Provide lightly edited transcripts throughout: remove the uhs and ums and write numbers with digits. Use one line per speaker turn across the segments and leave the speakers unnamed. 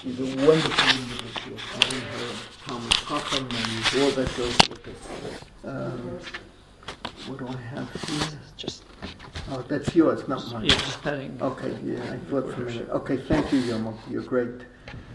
She's a wonderful individual. Having her Talmud Chacham and all that goes with it. What do I have here? Oh, that's yours, not mine.
Yeah, just heading.
Okay, yeah, I thought for a minute. Okay, thank you, Yomo. You're great.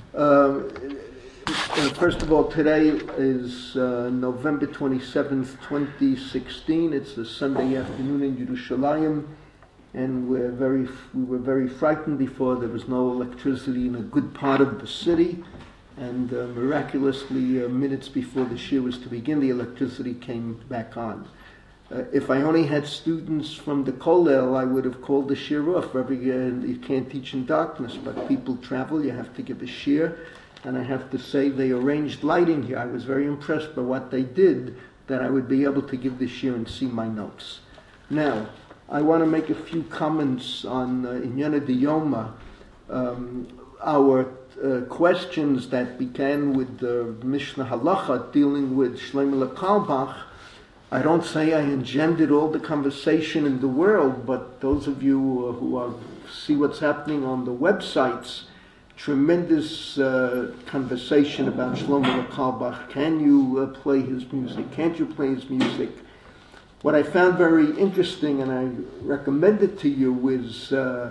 First of all, today is November 27th, 2016. It's a Sunday afternoon in Yerushalayim, and we were very frightened before. There was no electricity in a good part of the city, and miraculously, minutes before the shir was to begin, the electricity came back on. If I only had students from the Kollel, I would have called the shir off. You can't teach in darkness, but people travel, you have to give a shir. And I have to say, they arranged lighting here. I was very impressed by what they did, that I would be able to give the shir and see my notes. Now, I want to make a few comments on Inyana Diyoma. Our questions that began with the Mishnah Halacha dealing with Shlomo Carlebach. I don't say I engendered all the conversation in the world, but those of you who see what's happening on the websites, tremendous conversation about Shlomo Carlebach. Can you play his music? Can't you play his music? What I found very interesting, and I recommend it to you, is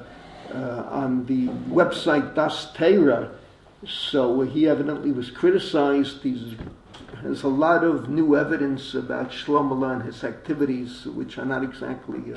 on the website Das Torah. So he evidently was criticized. There's a lot of new evidence about Shlomo and his activities, which are not exactly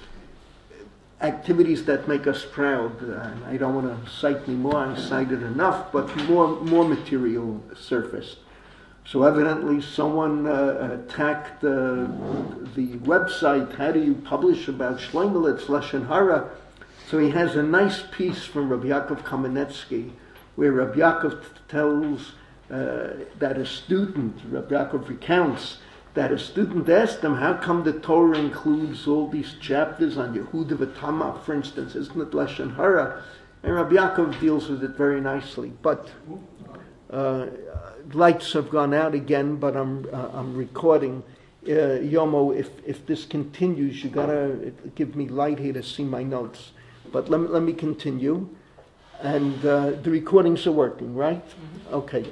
activities that make us proud. I don't want to cite any more. I cited enough, but more material surfaced. So evidently someone attacked the website. How do you publish about Shlomo? It's Lashon Hara. So he has a nice piece from Rabbi Yaakov Kamenetsky, where Rabbi Yaakov tells that a student, Rabbi Yaakov recounts, that a student asked him, how come the Torah includes all these chapters on Yehuda v'Tamar, for instance? Isn't it Lashon Hara? And Rabbi Yaakov deals with it very nicely. But lights have gone out again, but I'm recording. Yomo, if this continues, you gotta give me light here to see my notes. But let me continue. And the recordings are working, right? Mm-hmm. Okay.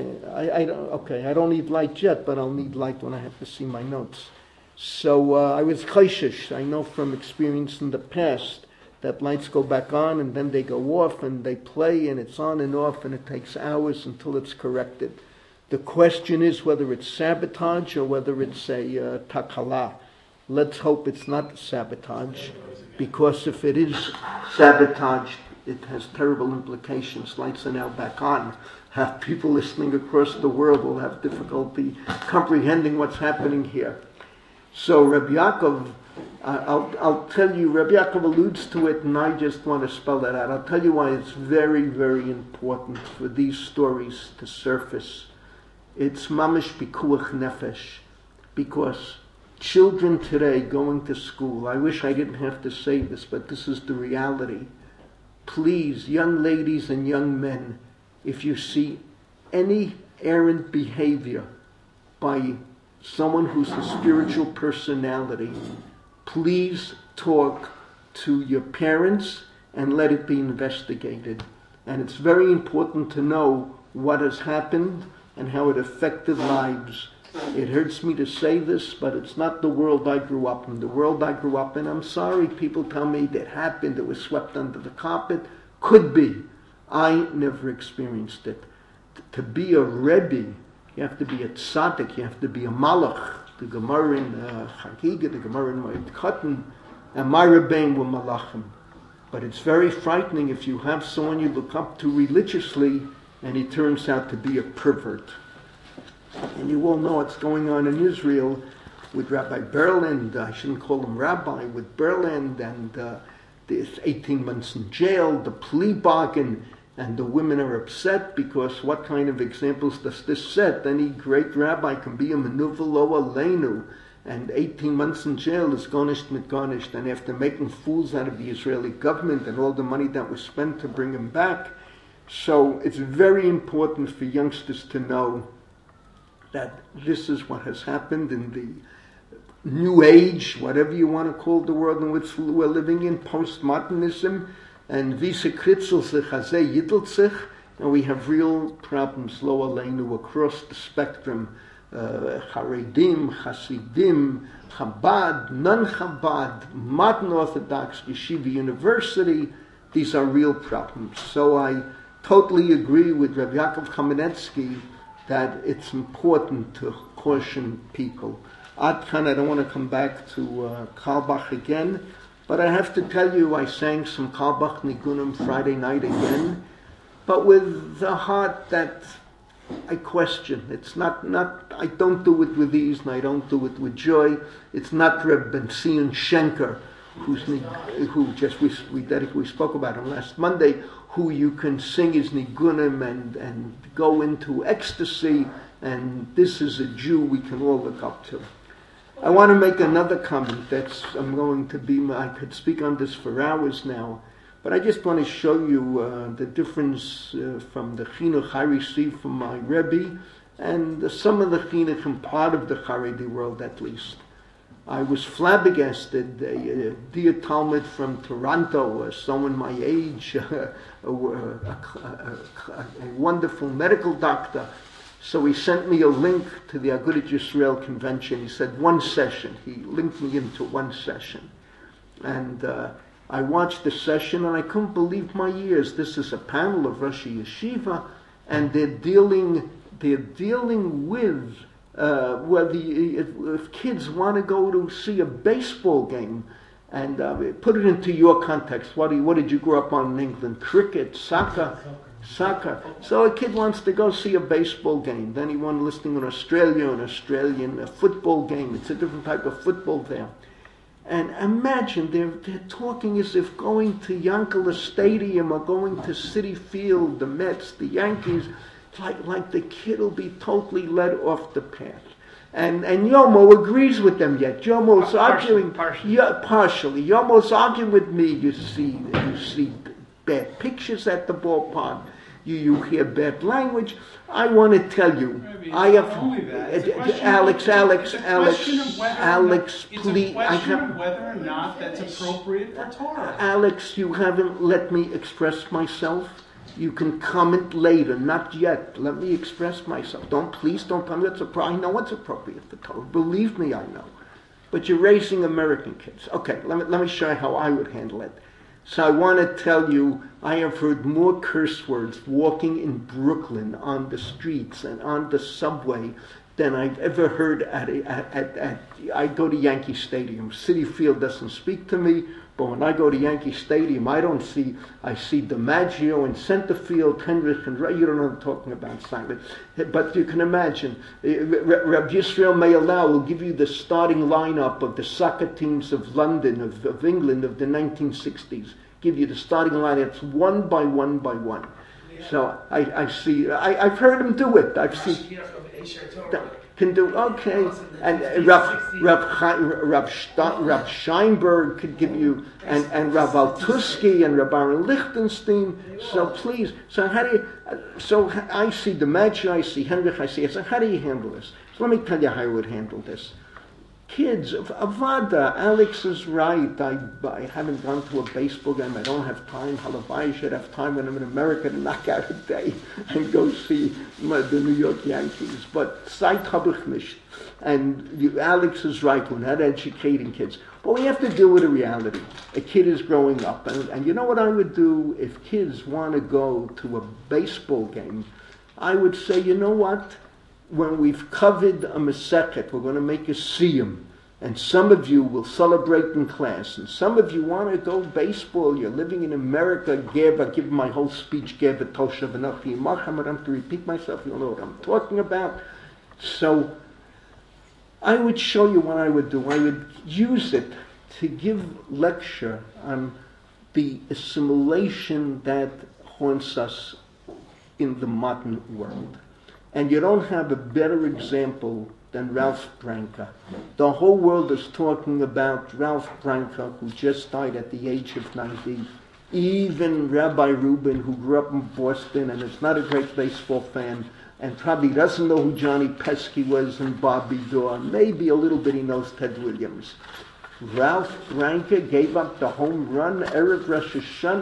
I don't need light yet, but I'll need light when I have to see my notes. So I was chayshish. I know from experience in the past that lights go back on and then they go off and they play and it's on and off and it takes hours until it's corrected. The question is whether it's sabotage or whether it's a takala. Let's hope it's not sabotage, because if it is sabotage, it has terrible implications. Lights are now back on. Have people listening across the world will have difficulty comprehending what's happening here. So Rabbi Yaakov, I'll tell you, Rabbi Yaakov alludes to it, and I just want to spell that out. I'll tell you why it's very, very important for these stories to surface. It's mamish pikuach nefesh, because children today going to school, I wish I didn't have to say this, but this is the reality. Please, young ladies and young men, if you see any errant behavior by someone who's a spiritual personality, please talk to your parents and let it be investigated. And it's very important to know what has happened and how it affected lives. It hurts me to say this, but it's not the world I grew up in. The world I grew up in, I'm sorry, people tell me that happened, it was swept under the carpet. Could be. I never experienced it. To be a Rebbe, you have to be a tzaddik, you have to be a malach. The Gemara in Chagiga, the Gemara in Moed Katan, and my Rebbeim were malachim. But it's very frightening if you have someone you look up to religiously and he turns out to be a pervert. And you all know what's going on in Israel with Rabbi Berland. I shouldn't call him rabbi, with Berland, and there's 18 months in jail, the plea bargain, and the women are upset because what kind of examples does this set? Any great rabbi can be a menuvelo aleinu, and 18 months in jail is garnished mit garnished. And after making fools out of the Israeli government and all the money that was spent to bring him back, so it's very important for youngsters to know that this is what has happened in the new age, whatever you want to call the world in which we're living in, postmodernism, and wie se kritzel sich, as yiddelt sich, And we have real problems, lo aleinu, across the spectrum. Haredim, Hasidim, Chabad, non-Chabad, Modern Orthodox, Yeshiva University. These are real problems. So I totally agree with Rav Yaakov Kamenetsky that it's important to caution people. Ad Kan, I don't want to come back to Carlebach again, but I have to tell you, I sang some Carlebach Nigunim Friday night again, but with the heart that I question. It's not. I don't do it with ease, and I don't do it with joy. It's not Reb Ben Zion Schenker, who we spoke about him last Monday, who you can sing his nigunim and go into ecstasy, and this is a Jew we can all look up to. I want to make another comment. I could speak on this for hours now. But I just want to show you the difference from the chinuch I received from my Rebbe and some of the chinuch in part of the Haredi world at least. I was flabbergasted. A dear Talmud from Toronto, someone my age, a wonderful medical doctor. So he sent me a link to the Agudat Yisrael convention. He said one session. He linked me into one session. And I watched the session and I couldn't believe my ears. This is a panel of Rosh Yeshiva, and they're dealing with whether if kids want to go to see a baseball game, and put it into your context. What did you grow up on in England? Cricket, soccer. So a kid wants to go see a baseball game. Then he wants listening in Australia, an Australian football game. It's a different type of football there. And imagine, they're talking as if going to Yankee Stadium or going to Citi Field, the Mets, the Yankees, like the kid will be totally led off the path. And Yomo agrees with them yet. Yomo's arguing partially. Yomo's arguing with me. You see bad pictures at the ballpark. You hear bad language. I want to tell you, I have Alex, please.
I have whether or not that's appropriate for Torah.
Alex, you haven't let me express myself. You can comment later, not yet. Let me express myself. Please don't tell me what's appropriate. I know what's appropriate for Torah. Believe me, I know. But you're raising American kids. Okay, let me show you how I would handle it. So I want to tell you, I have heard more curse words walking in Brooklyn on the streets and on the subway than I've ever heard I go to Yankee Stadium. Citi Field doesn't speak to me, but when I go to Yankee Stadium, I see DiMaggio in center field, Hendricks and Ray. You don't know what I'm talking about, Simon. But you can imagine, Rabbi Yisrael Mayalal will give you the starting lineup of the soccer teams of London, of England, of the 1960s. Give you the starting lineup. It's one by one by one. So I see, I've heard him do it. I've seen, can do, okay. And Rav Scheinberg could give you, and Rav Altusky and Rav Aaron Lichtenstein. So please, so I see DiMaggio, I see Hendrich, so how do you handle this? So let me tell you how I would handle this. Kids, Avada, Alex is right. I haven't gone to a baseball game. I don't have time. Halavai should have time when I'm in America to knock out a day and go see the New York Yankees. But Zeit habe ich nicht. And Alex is right. We're not educating kids. But we have to deal with a reality. A kid is growing up. And you know what I would do if kids want to go to a baseball game? I would say, you know what? When we've covered a Masechet, we're going to make a Siyum. And some of you will celebrate in class. And some of you want to go baseball. You're living in America. I give my whole speech, Geva Tosha V'Nachi Macham. I don't have to repeat myself. You know what I'm talking about. So I would show you what I would do. I would use it to give lecture on the assimilation that haunts us in the modern world. And you don't have a better example than Ralph Branca. The whole world is talking about Ralph Branca, who just died at the age of 90. Even Rabbi Rubin, who grew up in Boston and is not a great baseball fan, and probably doesn't know who Johnny Pesky was and Bobby Dorr. Maybe a little bit he knows Ted Williams. Ralph Branca gave up the home run, Erev Rosh Hashanah.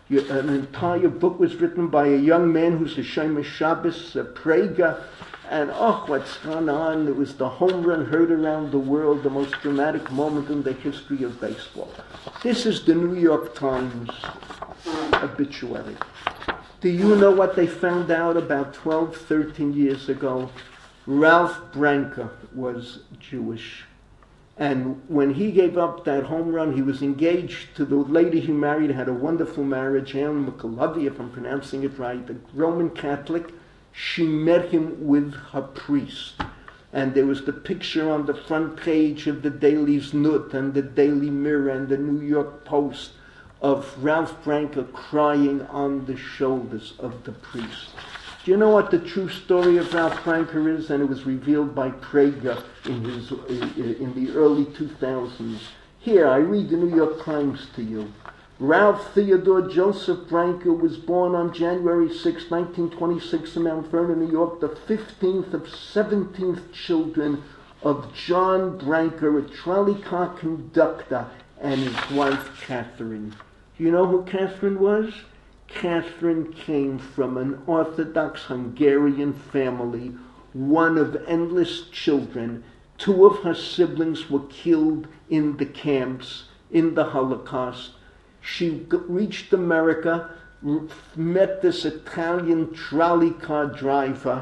An entire book was written by a young man who's a Shomer Shabbos, a Prager, and what's gone on? It was the home run heard around the world, the most dramatic moment in the history of baseball. This is the New York Times obituary. Do you know what they found out about 12, 13 years ago? Ralph Branca was Jewish. And when he gave up that home run, he was engaged to the lady he married, had a wonderful marriage, Anne McAlovey, if I'm pronouncing it right, a Roman Catholic. She met him with her priest. And there was the picture on the front page of the Daily Znut and the Daily Mirror and the New York Post of Ralph Branca crying on the shoulders of the priest. Do you know what the true story of Ralph Branca is? And it was revealed by Prager in the early 2000s. Here, I read the New York Times to you. Ralph Theodore Joseph Branca was born on January 6, 1926 in Mount Vernon, New York, the 15th of 17th children of John Branca, a trolley car conductor, and his wife Catherine. Do you know who Catherine was? Catherine came from an Orthodox Hungarian family, one of endless children. Two of her siblings were killed in the camps, in the Holocaust. She reached America, met this Italian trolley car driver,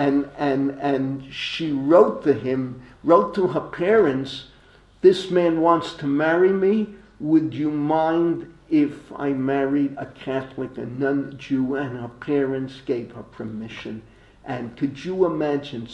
and she wrote to her parents, "This man wants to marry me. Would you mind if I married a Catholic, a non-Jew?" And her parents gave her permission. And could you imagine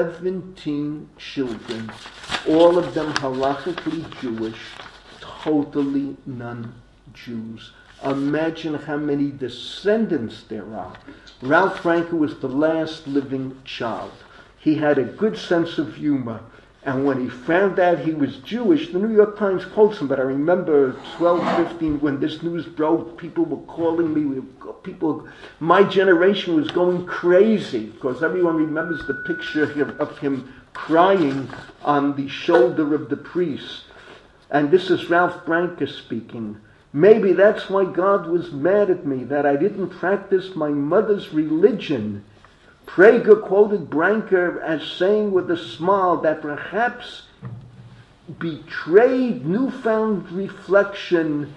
17 children, all of them halakhically Jewish, totally non-Jews? Imagine how many descendants there are. Ralph Branca was the last living child. He had a good sense of humor. And when he found out he was Jewish, the New York Times quotes him, but I remember 12, 15, when this news broke, people were calling me, my generation was going crazy, because everyone remembers the picture of him crying on the shoulder of the priest. And this is Ralph Branca speaking. "Maybe that's why God was mad at me, that I didn't practice my mother's religion." Prager quoted Branca as saying with a smile that perhaps betrayed newfound reflection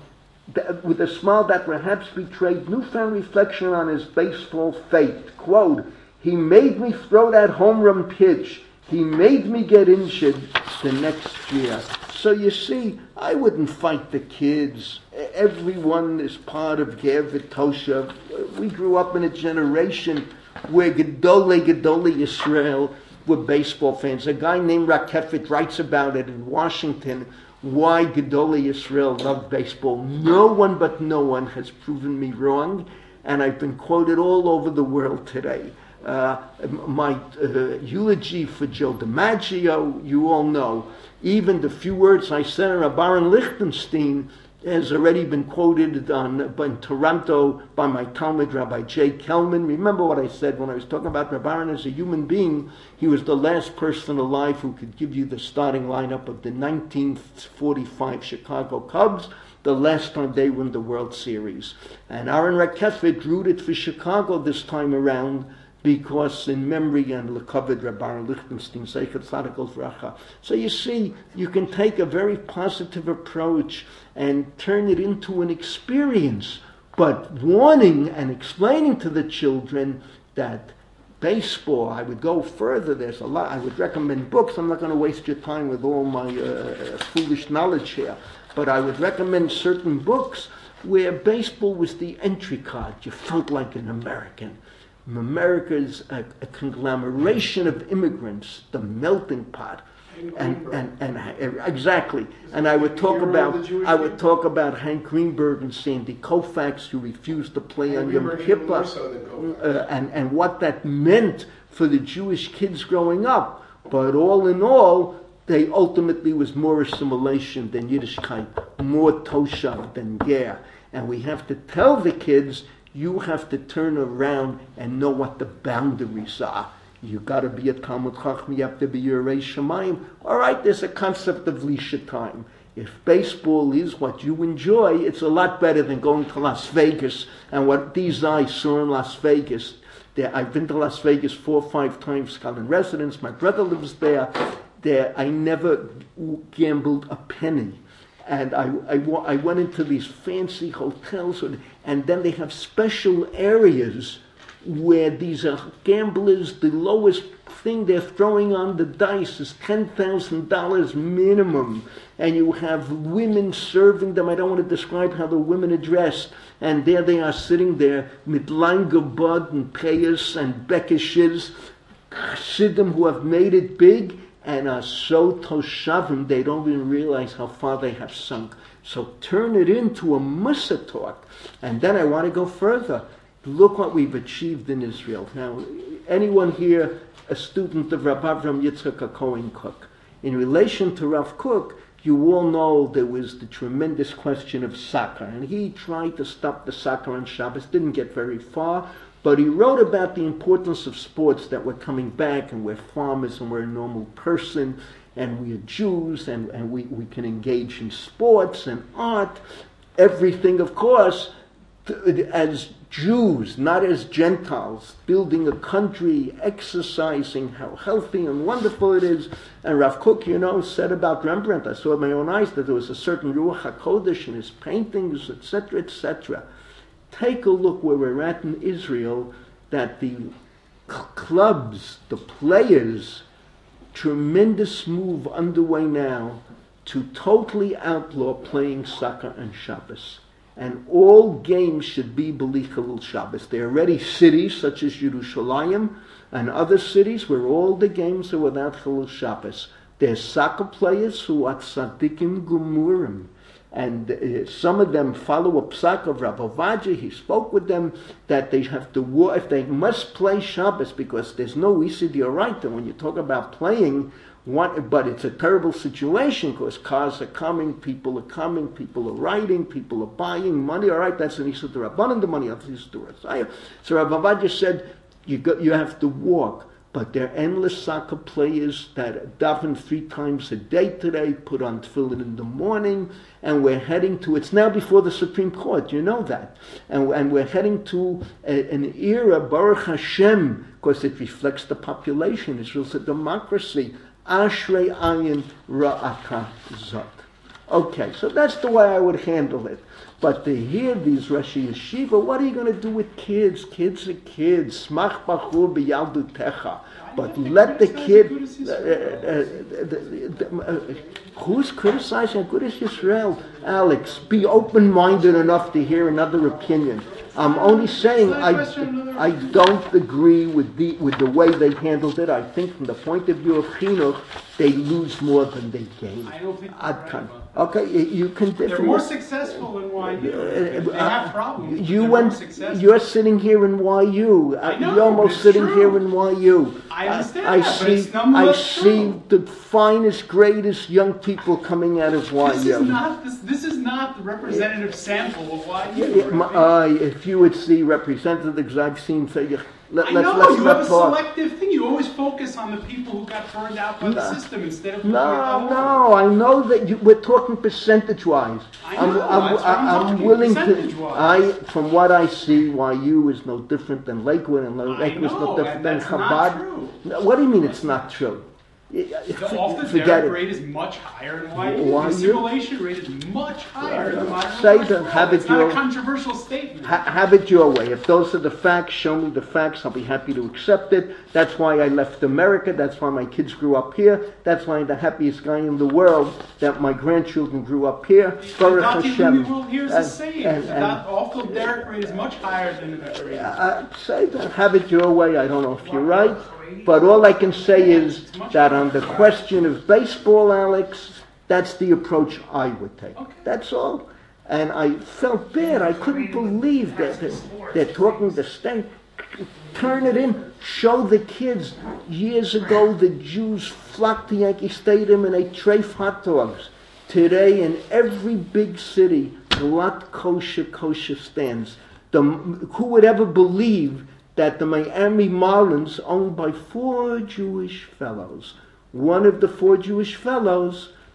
on his baseball fate. Quote, "He made me throw that home run pitch. He made me get injured the next year." So you see, I wouldn't fight the kids. Everyone is part of Ger V'Tosha. We grew up in a generation where Gedolei Yisrael were baseball fans. A guy named Rakefet writes about it in Washington, why Gedolei Yisrael loved baseball. No one has proven me wrong, and I've been quoted all over the world today. My eulogy for Joe DiMaggio, you all know. Even the few words I said on Baron Lichtenstein has already been quoted in Toronto by my Talmud, Rabbi Jay Kelman. Remember what I said when I was talking about Rabbaran as a human being? He was the last person alive who could give you the starting lineup of the 1945 Chicago Cubs, the last time they won the World Series. And Aaron Rakefet rooted for Chicago this time around because in memory and Lekavod Rabbaran Lichtenstein, Zeichet Tzadik Livracha. So you see, you can take a very positive approach and turn it into an experience, but warning and explaining to the children that baseball, I would go further, there's a lot, I would recommend books. I'm not going to waste your time with all my foolish knowledge here, but I would recommend certain books where baseball was the entry card. You felt like an American. America is a conglomeration of immigrants, the melting pot, and exactly. And I would talk about Hank Greenberg and Sandy Koufax, who refused to play on Yom Kippur, and what that meant for the Jewish kids growing up. But all in all, they ultimately was more assimilation than Yiddishkeit, more toshav than ger. And we have to tell the kids, you have to turn around and know what the boundaries are. You got to be a Talmud Chacham, you have to be Yirei Shamayim. All right, there's a concept of Lisha time. If baseball is what you enjoy, it's a lot better than going to Las Vegas. And what these eyes saw in Las Vegas, I've been to Las Vegas 4 or 5 times, got in residence. My brother lives there. I never gambled a penny. And I went into these fancy hotels, and then they have special areas where these are gamblers. The lowest thing they're throwing on the dice is $10,000 minimum. And you have women serving them. I don't want to describe how the women are dressed. And there they are sitting there, mit lange Bud and Payas and Bekishes, Chassidim who have made it big, and are so toshavim, they don't even realize how far they have sunk. So turn it into a Mussar talk. And then I want to go further. Look what we've achieved in Israel. Now, anyone here a student of Rav Avram Yitzchak Cohen Cook? In relation to Rav Kook, you all know there was the tremendous question of soccer. And he tried to stop the soccer on Shabbos, didn't get very far. But he wrote about the importance of sports, that we're coming back and we're farmers and we're a normal person and we are Jews and we can engage in sports and art. Everything, of course, as Jews, not as Gentiles, building a country, exercising, how healthy and wonderful it is. And Rav Kook, said about Rembrandt, I saw with my own eyes, that there was a certain Ruach HaKodesh in his paintings, etc., etc. Take a look where we're at in Israel, that the clubs, the players, tremendous move underway now to totally outlaw playing soccer on Shabbos. And all games should be B'li Chilul Shabbos. There are already cities such as Yerushalayim and other cities where all the games are without Chilul Shabbos. There's soccer players who are tzaddikim gemurim. And some of them follow a psak of Rav Ovadia. He spoke with them that they have to, if they must play Shabbos, because there's no Issa D'Oraita when you talk about playing. But it's a terrible situation because cars are coming, people are riding, people are buying money. All right, that's an Issa D'Rabbanan, the money of Issa D'Oraita. So Rav Ovadia said you have to walk. But there are endless soccer players that daven 3 times a day today, put on tefillin in the morning, and we're heading to, it's now before the Supreme Court, you know that. And we're heading to an era, Baruch Hashem, because it reflects the population. Israel's a democracy. Ashrei ayin ra'aka zot. Okay, so that's the way I would handle it. But to hear these Rosh Yeshiva, what are you going to do with kids? Kids are kids. Smach bachur b'yaldutecha. But let the kid... who's criticizing Agudas Yisrael? Alex, be open-minded enough to hear another opinion. I'm only saying I don't agree with the way they handled it. I think from the point of view of chinuch, they lose more than they gain.
I don't think
Okay, you can differ.
They're more successful in YU. They have problems.
You're sitting here in YU.
I know,
you're almost sitting here in YU.
I understand
I see the finest, greatest young people coming out of YU.
This is not the representative sample of YU.
If you would see representatives I've seen, say,
I know, you have a selective thing. You always focus on the people who got burned out by the system instead of...
No, I know that we're talking percentage-wise. I'm willing to... From what I see, YU is no different than Lakewood, and Lakewood is no different than Chabad. What do you mean it's not true?
The off-the-derrick rate is much higher than YU. The assimilation rate is much higher than YU. It's not a controversial statement.
Have it your way. If those are the facts, show me the facts. I'll be happy to accept it. That's why I left America. That's why my kids grew up here. That's why I'm the happiest guy in the world that my grandchildren grew up here. Baruch Hashem.
Here's the saying. The off-the-derrick rate is much higher than the rate.
Say that. Have it your way. I don't know if you're right. But all I can say is that on the question of baseball, Alex, that's the approach I would take. Okay. That's all. And I felt bad. I couldn't believe that they're talking the state. Turn it in. Show the kids. Years ago, the Jews flocked to Yankee Stadium and ate treif hot dogs. Today, in every big city, glatt kosher stands. Who would ever believe that the Miami Marlins, owned by 4 Jewish fellows, one of the 4 Jewish fellows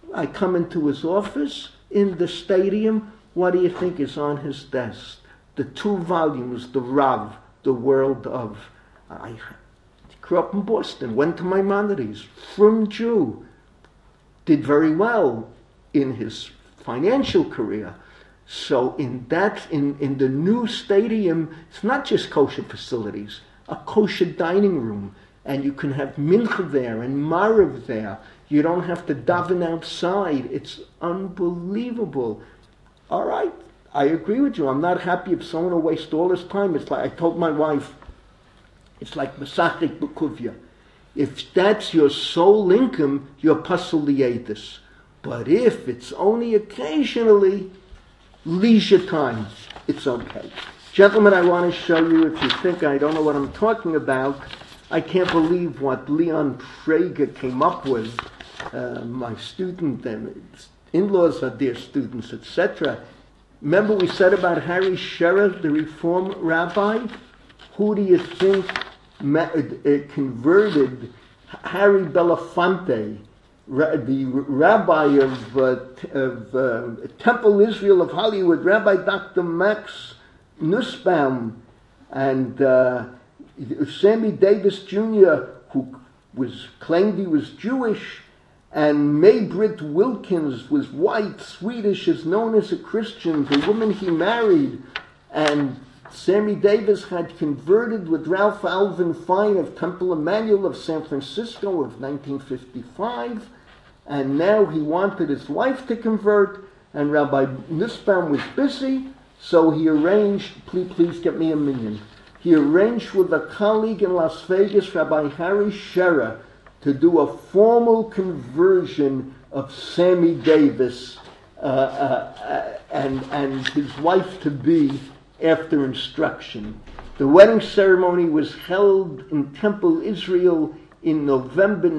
I come into his office in the stadium. What do you think is on his desk? The 2 volumes, the Rav, The World of. I grew up in Boston, went to Maimonides, from Jew, did very well in his financial career. So in the new stadium, it's not just kosher facilities, a kosher dining room, and you can have mincha there and mariv there. You don't have to daven outside. It's unbelievable. All right, I agree with you. I'm not happy if someone will waste all his time. It's like I told my wife, it's like Masachik Bukuvia. If that's your sole income, you're pasul liyedus. But if it's only occasionally, leisure time, it's okay. Gentlemen, I want to show you, if you think I don't know what I'm talking about, I can't believe what Leon Prager came up with. My student and in-laws are dear students, etc. Remember we said about Harry Scherer, the Reform rabbi? Who do you think converted Harry Belafonte, the rabbi of Temple Israel of Hollywood, Rabbi Dr. Max Nussbaum, and Sammy Davis Jr., who claimed he was Jewish, and Maybrit Wilkins was white, Swedish, is known as a Christian, the woman he married, and Sammy Davis had converted with Ralph Alvin Fine of Temple Emmanuel of San Francisco of 1955, and now he wanted his wife to convert, and Rabbi Nussbaum was busy, so he arranged, please get me a minyan. He arranged with a colleague in Las Vegas, Rabbi Harry Scherer, to do a formal conversion of Sammy Davis and his wife-to-be after instruction. The wedding ceremony was held in Temple Israel in November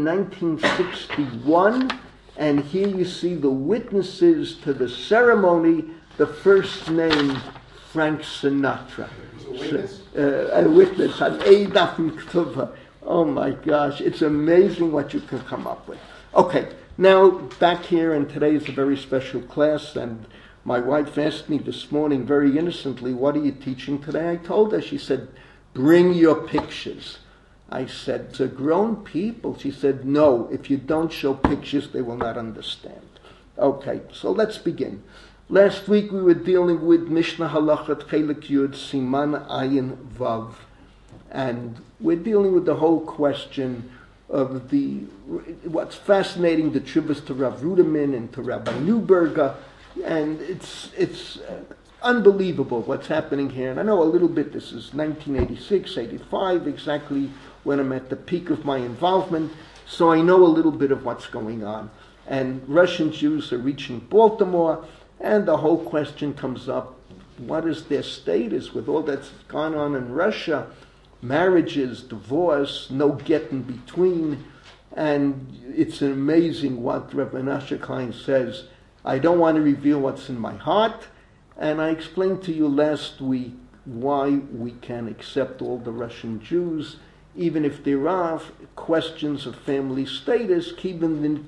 1961, and here you see the witnesses to the ceremony. The first name, Frank Sinatra. A witness, an Eidaf M'Ktuva. Oh my gosh, it's amazing what you can come up with. Okay, now back here, and today is a very special class, and my wife asked me this morning very innocently, what are you teaching today? I told her, she said, bring your pictures. I said, to grown people. She said, no, if you don't show pictures, they will not understand. Okay, so let's begin. Last week we were dealing with Mishnah Halachat Chelik Yud Siman Ayin Vav. And we're dealing with the whole question of what's fascinating, the tribus to Rav Ruderman and to Rabbi Neuberger. And it's unbelievable what's happening here. And I know a little bit, this is 1986, 85, exactly when I'm at the peak of my involvement. So I know a little bit of what's going on. And Russian Jews are reaching Baltimore, and the whole question comes up, what is their status with all that's gone on in Russia? Marriages, divorce, no get in between. And it's amazing what Rabbi Menashe Klein says. I don't want to reveal what's in my heart. And I explained to you last week why we can accept all the Russian Jews, even if there are questions of family status. You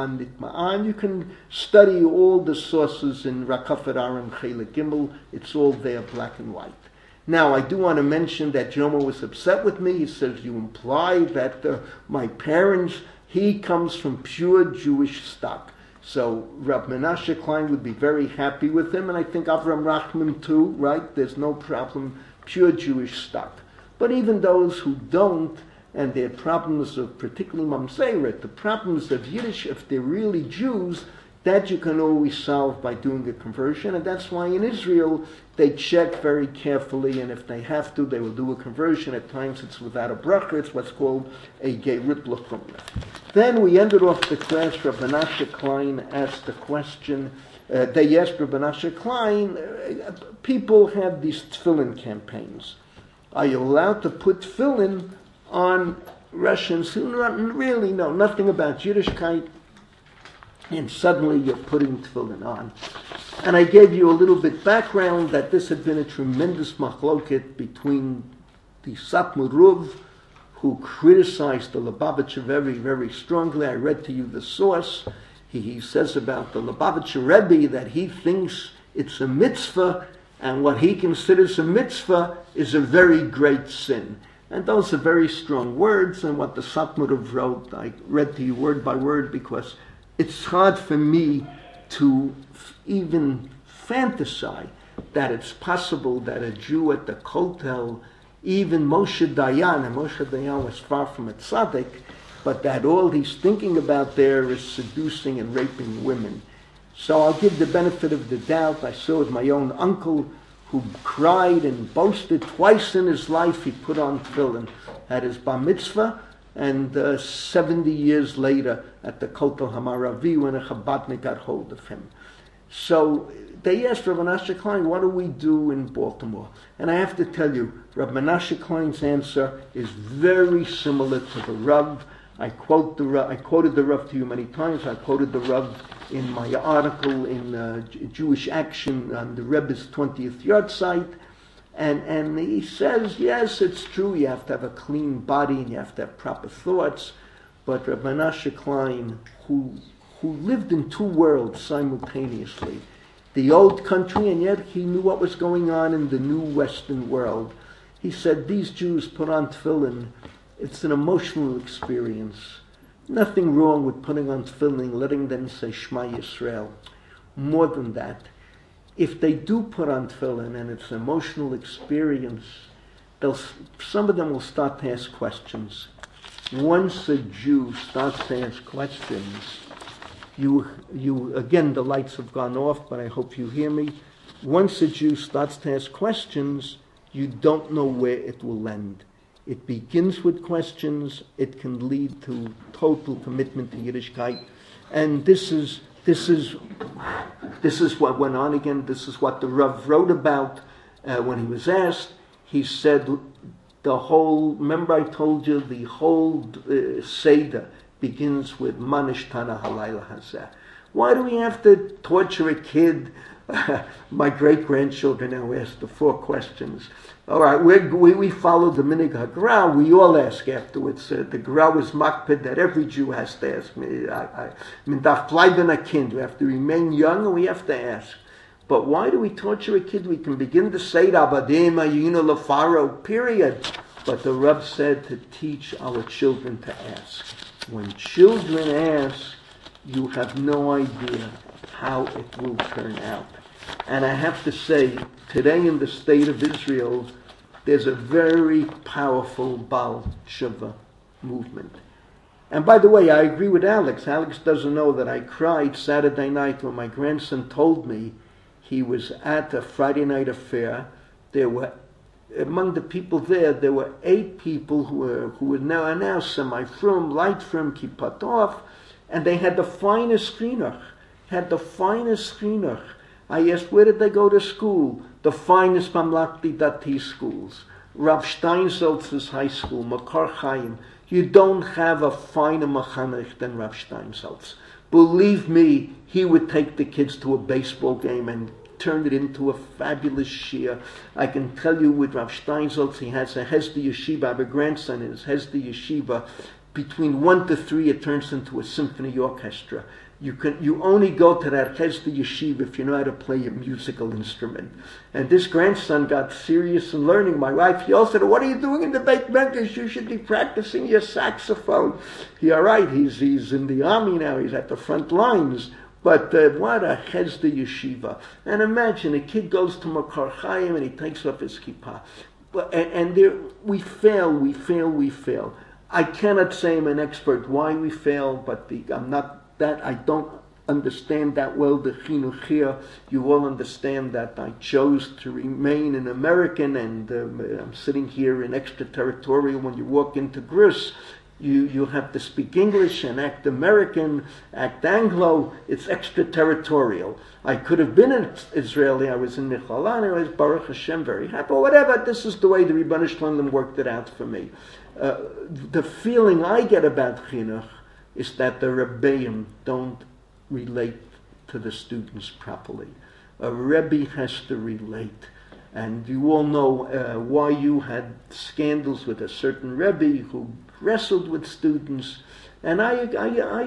can study all the sources in Rakafet Aram Chelik Gimel. It's all there, black and white. Now, I do want to mention that Jomo was upset with me. He says, you imply that my parents, he comes from pure Jewish stock. So Rav Menashe Klein would be very happy with him, and I think Avram Rachman too, right? There's no problem, pure Jewish stock. But even those who don't, and their problems of particularly Mamzeret, the problems of Yiddish, if they're really Jews, that you can always solve by doing a conversion, and that's why in Israel they check very carefully, and if they have to, they will do a conversion. At times it's without a bracha, it's what's called a gerut l'chumrah. Then we ended off the class, Rav Menashe Klein asked the question, they asked Rav Menashe Klein, people have these tefillin campaigns. Are you allowed to put tefillin on Russians who really know nothing about Yiddishkeit, and suddenly you're putting tefillin on? And I gave you a little bit background that this had been a tremendous machloket between the Satmar Ruv, who criticized the Lubavitcher very, very strongly. I read to you the source. He says about the Lubavitcher Rebbe that he thinks it's a mitzvah, and what he considers a mitzvah is a very great sin. And those are very strong words, and what the Satmarov wrote, I read to you word by word because it's hard for me to even fantasize that it's possible that a Jew at the Kotel, even Moshe Dayan, and Moshe Dayan was far from a tzaddik, but that all he's thinking about there is seducing and raping women. So I'll give the benefit of the doubt. I saw with my own uncle who cried and boasted twice in his life he put on tefillin at his bar mitzvah, and 70 years later at the Kotel Hamaravi when a Chabadnik got hold of him. So they asked Rabbi Menashe Klein, what do we do in Baltimore? And I have to tell you, Rabbi Menashe Klein's answer is very similar to the Rav. I quoted the Rav to you many times. I quoted the Rav in my article in Jewish Action on the Rebbe's 20th yard site. And he says, yes, it's true, you have to have a clean body and you have to have proper thoughts. But Rabbi Menashe Klein, who lived in two worlds simultaneously, the old country, and yet he knew what was going on in the new Western world. He said, these Jews put on tefillin. It's an emotional experience. Nothing wrong with putting on tefillin, letting them say Shema Yisrael. More than that, if they do put on tefillin and it's an emotional experience, some of them will start to ask questions. Once a Jew starts to ask questions, you again, the lights have gone off, but I hope you hear me. Once a Jew starts to ask questions, you don't know where it will end. It begins with questions. It can lead to total commitment to Yiddishkeit, and this is what went on again. This is what the Rav wrote about when he was asked. He said, remember I told you, the whole Seder begins with Manish Tana Halayla Hazeh. Why do we have to torture a kid? My great-grandchildren now ask the 4 questions. All right, we follow the Minig HaGra. We all ask afterwards. The Gra was makpid that every Jew has to ask. Mindaf bleiben a kind. We have to remain young and we have to ask. But why do we torture a kid? We can begin to say Abadim Ayina Lefaro, period. But the Rav said to teach our children to ask. When children ask, you have no idea how it will turn out. And I have to say, today in the state of Israel, there's a very powerful Baal Tshuva movement. And by the way, I agree with Alex. Alex doesn't know that I cried Saturday night when my grandson told me he was at a Friday night affair. There were, among the people there were 8 people who were now semi-frum, light-frum, kippot off, and they had the finest screener. I asked, where did they go to school? The finest Mamlakti Dati schools. Rav Steinsaltz's high school, Makar Chaim. You don't have a finer machanech than Rav Steinsaltz. Believe me, he would take the kids to a baseball game and turn it into a fabulous shir. I can tell you with Rav Steinsaltz, he has a Hesda Yeshiva. I have a grandson in his Hesda Yeshiva. Between 1 to 3, it turns into a symphony orchestra. You only go to that Hesda Yeshiva if you know how to play a musical instrument. And this grandson got serious in learning. My wife yelled at him, what are you doing in the Beit Medrash? You should be practicing your saxophone. All right, he's in the army now. He's at the front lines. But what a Hesda Yeshiva. And imagine, a kid goes to Makar Chaim and he takes off his kippah. And there, we fail. I cannot say I'm an expert why we fail, but I don't understand that well the chinuch here. You all understand that I chose to remain an American, and I'm sitting here in extraterritorial. When you walk into Grus, you have to speak English and act American, act Anglo. It's extraterritorial. I could have been an Israeli. I was in Nicholan. I was Baruch Hashem very happy. But whatever, this is the way the Ribbon Shlendem worked it out for me. The feeling I get about chinuch is that the Rebbeim don't relate to the students properly. A Rebbe has to relate. And you all know why you had scandals with a certain Rebbe who wrestled with students. And I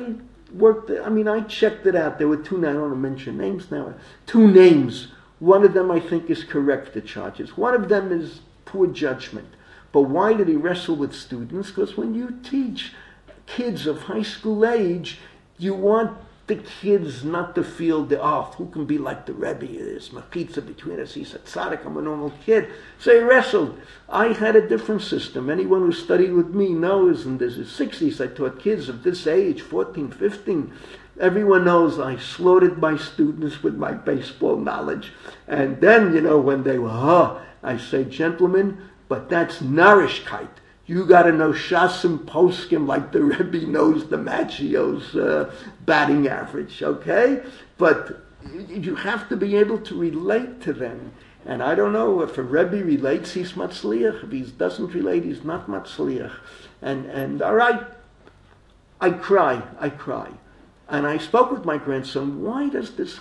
worked, I checked it out. There were two, I don't want to mention names now, two names. One of them I think is correct, the charges. One of them is poor judgment. But why did he wrestle with students? Because when you teach kids of high school age, you want the kids not to feel who can be like the Rebbe? There's machitza between us. He's a tzaddik, I'm a normal kid. So he wrestled. I had a different system. Anyone who studied with me knows, in the 60s, I taught kids of this age, 14, 15. Everyone knows I slaughtered my students with my baseball knowledge. And then, when they were, I say, gentlemen, but that's nourishkeit. You got to know Shasim Poskim like the Rebbe knows the Maggio's batting average, okay? But you have to be able to relate to them. And I don't know, if a Rebbe relates, he's matzliach. If he doesn't relate, he's not matzliach. And all right, I cry. And I spoke with my grandson, why does this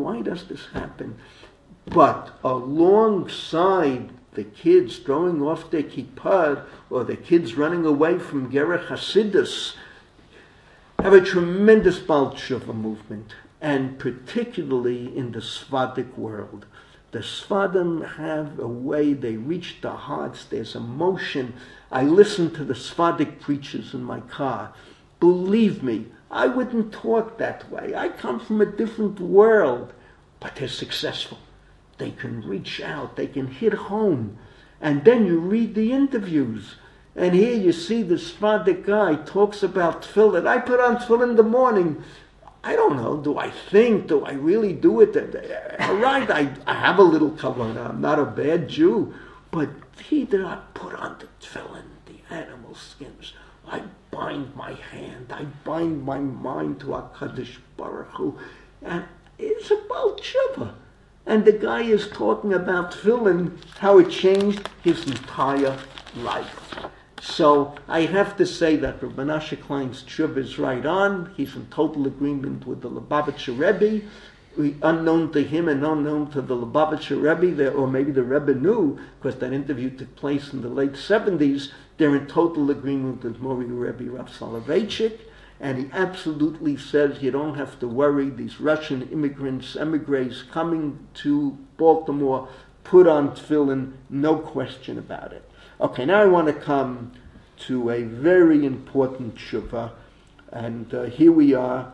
happen? But alongside the kids throwing off their kippah, or the kids running away from Gerech Hasidus, have a tremendous Baal Tshuva movement, and particularly in the Sephardic world. The Sephardim have a way, they reach the hearts, there's emotion. I listen to the Sephardic preachers in my car. Believe me, I wouldn't talk that way. I come from a different world, but they're successful. They can reach out, they can hit home. And then you read the interviews. And here you see the Sephardic guy talks about tefillin. I put on tefillin in the morning. I don't know, do I really do it? All right, I have a little kavanah. I'm not a bad Jew. But he did not put on the tefillin, the animal skins. I bind my hand. I bind my mind to HaKadosh Baruch Hu. And it's about tshuva. And the guy is talking about tefillin, how it changed his entire life. So I have to say that Rabbi Menashe Klein's tshuva is right on. He's in total agreement with the Lubavitcher Rebbe. Unknown to him and unknown to the Lubavitcher Rebbe, or maybe the Rebbe knew, because that interview took place in the late 70s, they're in total agreement with Mori Rebbe Rav Soloveitchik. And he absolutely says you don't have to worry. These Russian emigres coming to Baltimore, put on tefillin, no question about it. Okay, now I want to come to a very important tshuva. And here we are,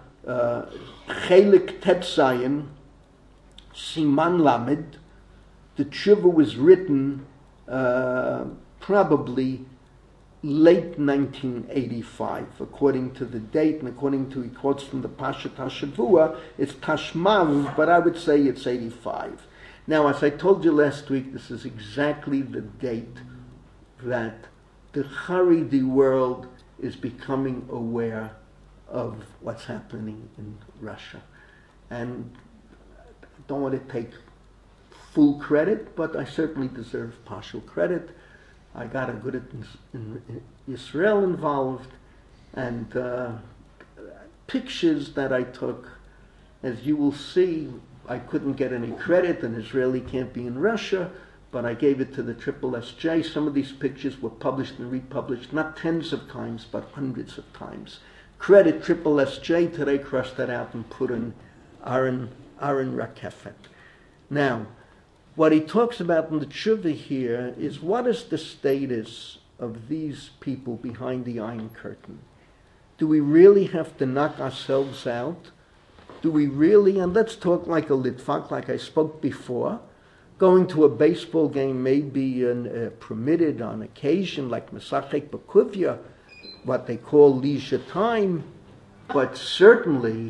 Chelik Tetzayin, Siman Lamed. The tshuva was written probably late 1985, according to the date, and according to, he quotes from the Pashat HaShavua, it's Tashmav, but I would say it's 85. Now, as I told you last week, this is exactly the date that the Haredi world is becoming aware of what's happening in Russia. And I don't want to take full credit, but I certainly deserve partial credit. I got a good in Israel involved, and pictures that I took, as you will see, I couldn't get any credit. An Israeli can't be in Russia, but I gave it to the Triple SJ. Some of these pictures were published and republished, not tens of times, but hundreds of times. Credit Triple SJ. Today, cross that out and put in Aaron Rakefet. Now, what he talks about in the tshuva here is, what is the status of these people behind the Iron Curtain? Do we really have to knock ourselves out? Do we really, and let's talk like a Litvak, like I spoke before, going to a baseball game may be permitted on occasion, like Mesachek Bakuvia, what they call leisure time, but certainly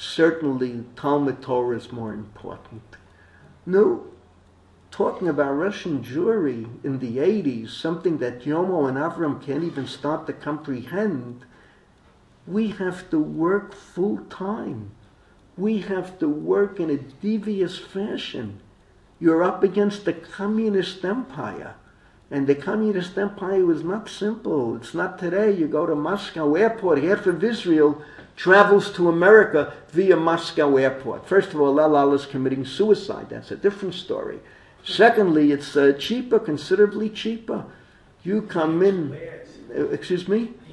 Talmud Torah is more important. No. Talking about Russian Jewry in the 80s, something that Yomo and Avram can't even start to comprehend, we have to work full time. We have to work in a devious fashion. You're up against the communist empire. And the communist empire was not simple. It's not today. You go to Moscow airport, half of Israel travels to America via Moscow airport. First of all, El Al is committing suicide. That's a different story. Secondly, it's cheaper, considerably cheaper. You come in, excuse me?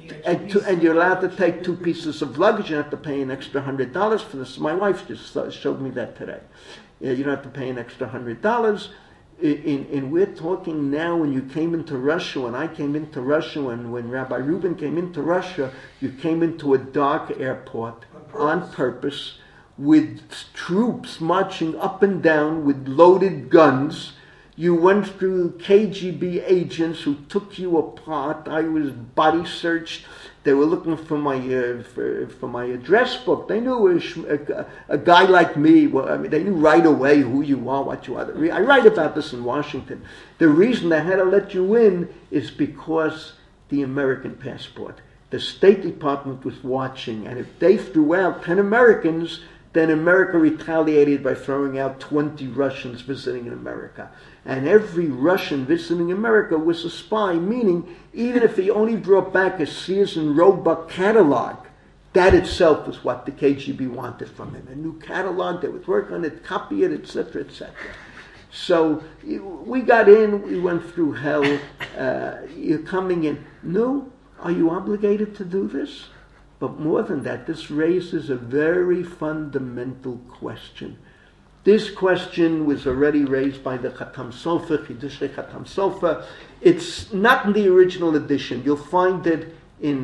and you're allowed to take 2 pieces of luggage. You don't have to pay an extra $100 for this. My wife just showed me that today. You don't have to pay an extra $100. And we're talking now, when you came into Russia, when I came into Russia, when Rabbi Rubin came into Russia, you came into a dark airport on purpose with troops marching up and down with loaded guns. You went through KGB agents who took you apart. I was body searched. They were looking for my address book. They knew a guy like me. Well, I mean, they knew right away who you are, what you are. I write about this in Washington. The reason they had to let you in is because the American passport. The State Department was watching, and if they threw out 10 Americans, then America retaliated by throwing out 20 Russians visiting in America. And every Russian visiting America was a spy, meaning even if he only brought back a Sears and Roebuck catalog, that itself was what the KGB wanted from him. A new catalog, they would work on it, copy it, etc., etc. So we got in, we went through hell. You're coming in. No, are you obligated to do this? But more than that, this raises a very fundamental question. This question was already raised by the Khatam Sofer, Chidushei Khatam Sofer. It's not in the original edition. You'll find it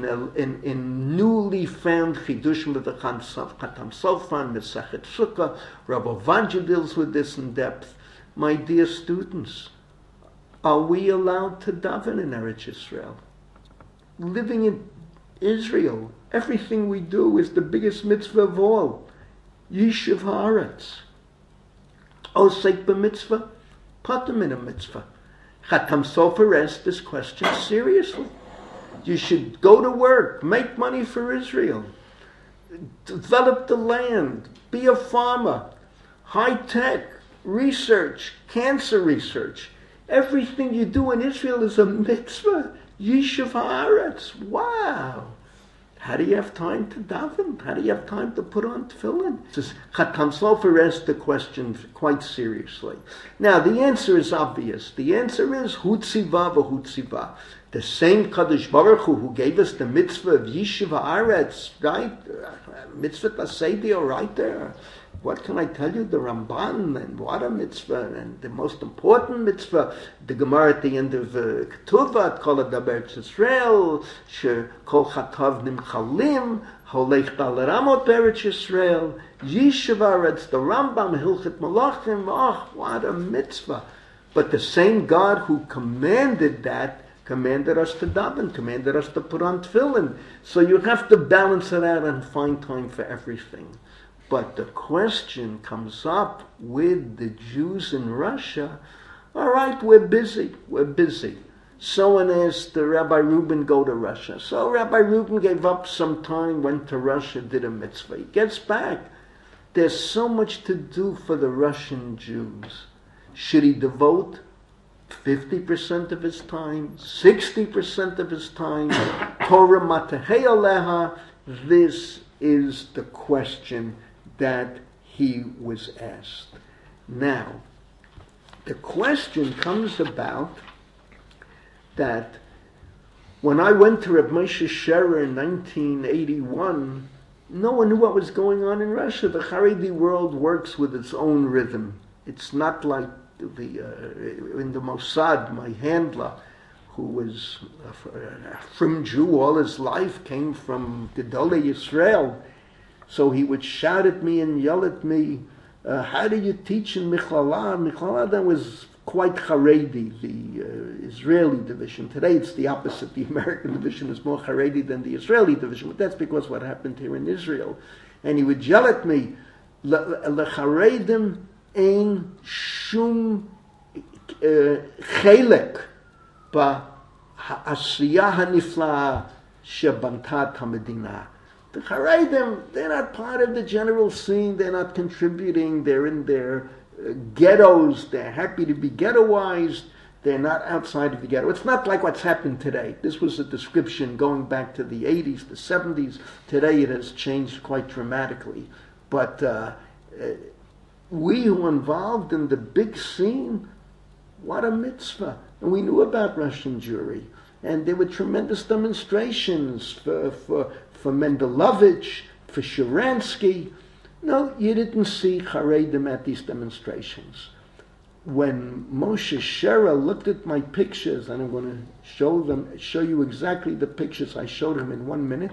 in newly found Chidushim of the Khatam Sofer and the Mesechet Sukkah. Rabbi Vanja deals with this in depth. My dear students, are we allowed to daven in Eretz Yisrael? Living in Israel, everything we do is the biggest mitzvah of all. Yishuv Haaretz. Osek b'mitzvah, patam in a mitzvah. Khatam Sofer asked this question seriously. You should go to work, make money for Israel, develop the land, be a farmer, high tech, research, cancer research. Everything you do in Israel is a mitzvah. Yishuv Haaretz. Wow. How do you have time to daven? How do you have time to put on tefillin? Khatam Sofer asked the question quite seriously. Now, the answer is obvious. The answer is Hu Tziva v'Hu Tziva. The same Kadosh Baruch Hu who gave us the mitzvah of Yishuv Haaretz, right? Mitzvah Taseidio, right there. What can I tell you? The Ramban, and what a mitzvah, and the most important mitzvah, the Gemara at the end of Ketuvah, Kol Adaber Yisrael, Kol Chatav Nimchalim, Holech Dal Ramot Eretz Yisrael, Yishuv Haaretz, the Rambam, Hilchot Malachim. Oh, what a mitzvah! But the same God who commanded that commanded us to daven, commanded us to put on tefillin. So you have to balance it out and find time for everything. But the question comes up with the Jews in Russia. All right, we're busy. Someone asked Rabbi Rubin go to Russia. So Rabbi Rubin gave up some time, went to Russia, did a mitzvah. He gets back. There's so much to do for the Russian Jews. Should he devote 50% of his time, 60% of his time? Torah matehei aleha. This is the question that he was asked. Now, the question comes about that when I went to Reb Moshe Sherer in 1981, no one knew what was going on in Russia. The Haredi world works with its own rhythm. It's not like in the Mossad, my handler, who was a frum Jew all his life, came from Gedolei Yisrael. So he would shout at me and yell at me, how do you teach in Michlala? Michlala then was quite Haredi, the Israeli division. Today it's the opposite. The American division is more Haredi than the Israeli division. But that's because what happened here in Israel. And he would yell at me, Lecharedim ein shum chelek ba'asiyah hanifla shebantat hamedina. The Haredim, they're not part of the general scene, they're not contributing, they're in their ghettos, they're happy to be ghettoized, they're not outside of the ghetto. It's not like what's happened today. This was a description going back to the 80s, the 70s. Today it has changed quite dramatically. But we who are involved in the big scene, what a mitzvah. And we knew about Russian Jewry. And there were tremendous demonstrations for Mendelovich, for Sharansky. No, you didn't see Haredim at these demonstrations. When Moshe Shera looked at my pictures, and I'm going to show you exactly the pictures I showed him in 1 minute,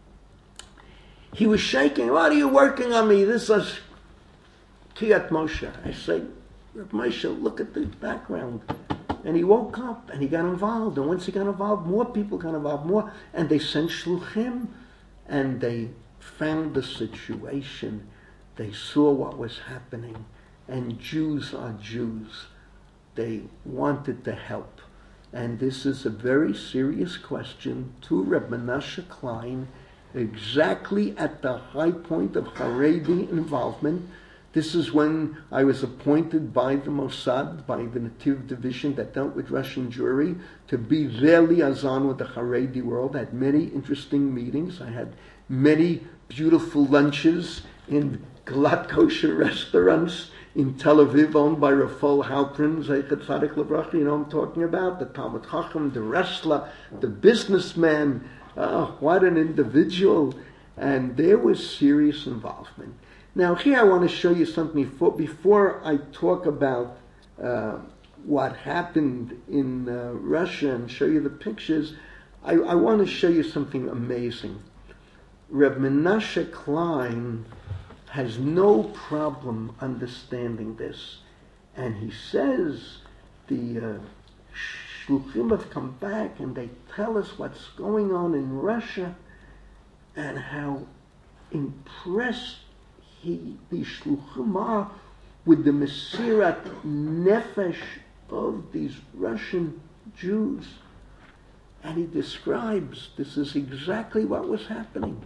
he was shaking. What are you working on me? This is Kiryat Moshe. I say, Moshe, look at the background. And he woke up and he got involved. And once he got involved, more people got involved, more. And they sent shluchim. And they found the situation. They saw what was happening. And Jews are Jews. They wanted to help. And this is a very serious question to Reb Menashe Klein, exactly at the high point of Haredi involvement. This is when I was appointed by the Mossad, by the Nativ Division that dealt with Russian Jewry, to be their liaison with the Haredi world. I had many interesting meetings. I had many beautiful lunches in Galat Kosher restaurants in Tel Aviv, owned by Rafal Halprin, Zeichet Tzadik Lebracha, you know what I'm talking about? The Talmud Chacham, the wrestler, the businessman. What an individual. And there was serious involvement. Now here I want to show you something before I talk about what happened in Russia and show you the pictures. I want to show you something amazing. Reb Menashe Klein has no problem understanding this. And he says the shluchim have come back and they tell us what's going on in Russia and how impressed the shluchim are with the Mesirat Nefesh of these Russian Jews. And he describes this is exactly what was happening.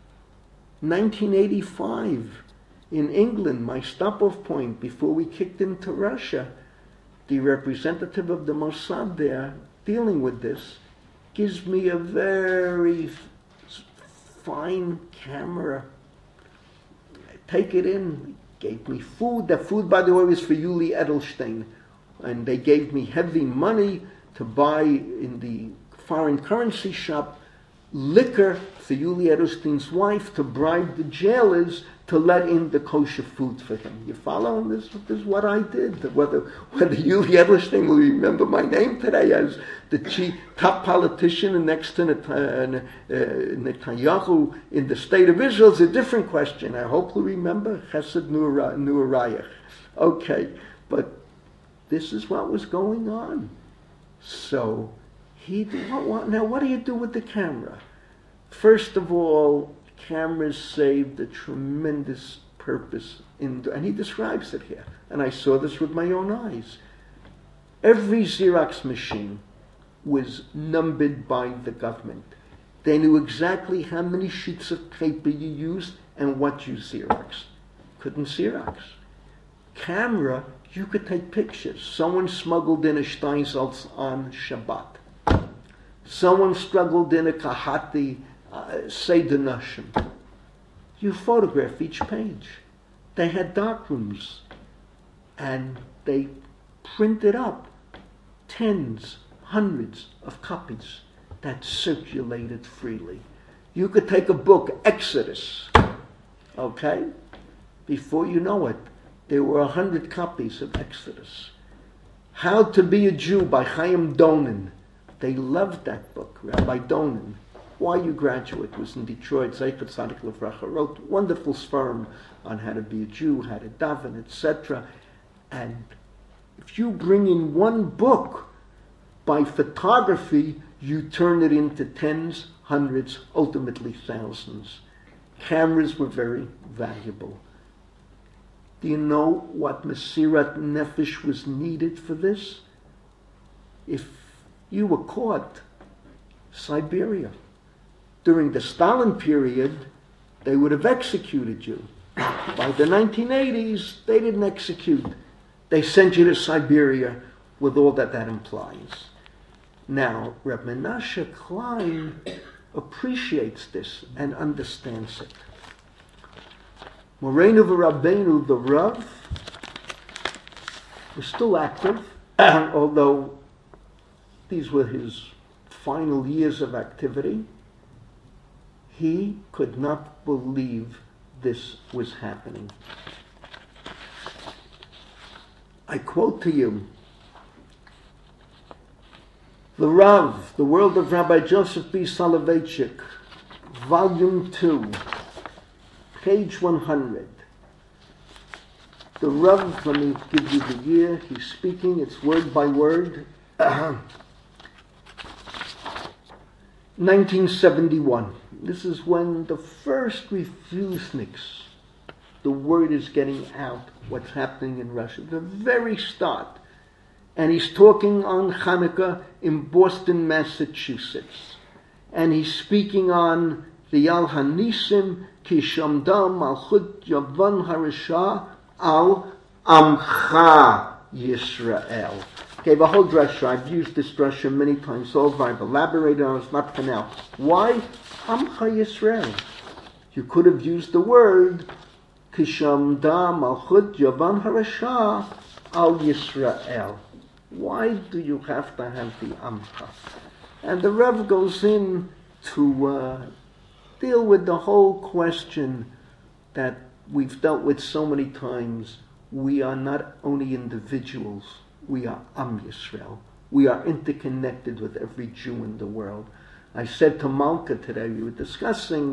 1985 in England, my stop-off point before we kicked into Russia, the representative of the Mossad there dealing with this gives me a very fine camera. Take it in. Gave me food. The food, by the way, was for Yuli Edelstein. And they gave me heavy money to buy in the foreign currency shop liquor for Yuli Edelstein's wife to bribe the jailers to let in the kosher food for him. You following this? This is what I did. Whether Yuli Edelstein will remember my name today as the top politician and next to Netanyahu in the state of Israel is a different question. I hope you remember Chesed Nu'arayach. Okay, but this is what was going on. So now what do you do with the camera? First of all, cameras saved a tremendous purpose and he describes it here. And I saw this with my own eyes. Every Xerox machine was numbered by the government. They knew exactly how many sheets of paper you used and what you Xerox. Couldn't Xerox. Camera, you could take pictures. Someone smuggled in a Steinsaltz on Shabbat. Someone struggled in a Kahati Seder Nashim. You photograph each page. They had darkrooms and they printed up tens, hundreds of copies that circulated freely. You could take a book, Exodus, okay? Before you know it, there were 100 copies of Exodus. How to Be a Jew by Chaim Donin. They loved that book, Rabbi Donin. YU graduate, was in Detroit, Zeichet Tzadik Levracha, wrote wonderful sperm on how to be a Jew, how to daven, etc. And if you bring in one book by photography, you turn it into tens, hundreds, ultimately thousands. Cameras were very valuable. Do you know what Mesirat Nefesh was needed for this? If you were caught, Siberia. During the Stalin period, they would have executed you. By the 1980s, they didn't execute. They sent you to Siberia with all that implies. Now, Reb Menashe Klein appreciates this and understands it. Moreinu v'Rabbeinu, the Rav, was still active, although these were his final years of activity, he could not believe this was happening. I quote to you the Rav, The World of Rabbi Joseph B. Soloveitchik, Volume 2, page 100. The Rav, let me give you the year he's speaking, it's word by word. 1971. This is when the first refuseniks, the word is getting out what's happening in Russia, the very start. And he's talking on Hanukkah in Boston, Massachusetts. And he's speaking on the Al Hanisim, Ki Shamdam Malchut Yavan Harasha Al Amcha Yisrael. Gave a whole drasha. I've used this drasha many times over. I've elaborated on it. It's not for now. Why? Amcha Yisrael. You could have used the word Ki Shamdam Malchut Yavan Harasha Al Yisrael. Why do you have to have the Amcha? And the Rav goes in to deal with the whole question that we've dealt with so many times. We are not only individuals, we are Am Yisrael. We are interconnected with every Jew in the world. I said to Malka today, we were discussing,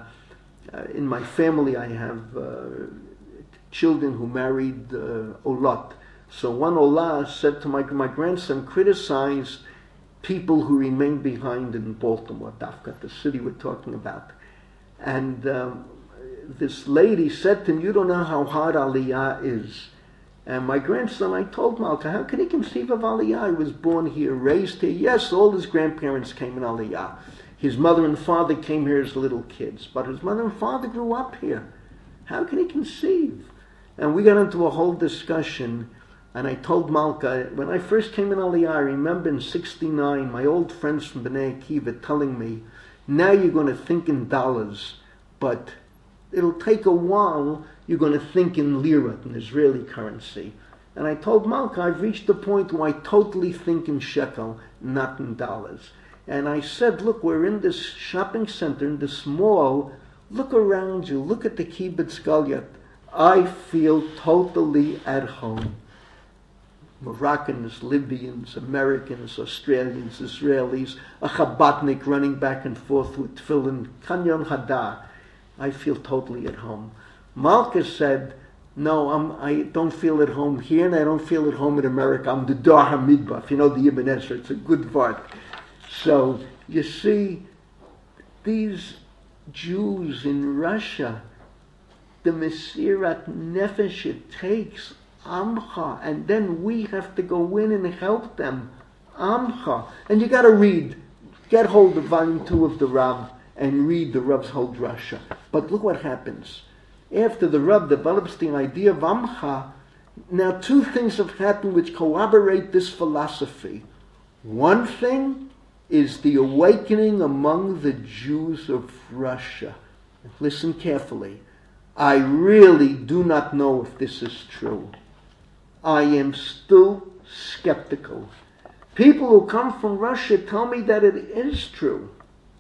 in my family I have children who married Olot. So one Olah said to my grandson, criticize people who remain behind in Baltimore, Dafka, the city we're talking about. And this lady said to him, you don't know how hard Aliyah is. And my grandson, I told Malka, how can he conceive of Aliyah? He was born here, raised here. Yes, all his grandparents came in Aliyah. His mother and father came here as little kids. But his mother and father grew up here. How can he conceive? And we got into a whole discussion. And I told Malka, when I first came in Aliyah, I remember in 69, my old friends from Bnei Akiva telling me, now you're going to think in dollars, but it'll take a while, you're going to think in lira, in Israeli currency. And I told Malka, I've reached the point where I totally think in shekel, not in dollars. And I said, look, we're in this shopping center, in this mall, look around you, look at the Kibbutz Galyat. I feel totally at home. Moroccans, Libyans, Americans, Australians, Israelis, a Chabadnik running back and forth with tefillin, Kanyon Hadar. I feel totally at home. Malka said, no, I don't feel at home here and I don't feel at home in America. I'm the Dar HaMidbar. If you know the Ibn Ezra, it's a good vart. So, you see, these Jews in Russia, the Mesirat Nefesh it takes, Amcha, and then we have to go in and help them. Amcha. And you got to get hold of volume 2 of the Rav and read the Rav's whole drasha. But look what happens. After the Rav develops the idea of Amcha, now two things have happened which corroborate this philosophy. One thing is the awakening among the Jews of Russia. Listen carefully. I really do not know if this is true. I am still skeptical. People who come from Russia tell me that it is true.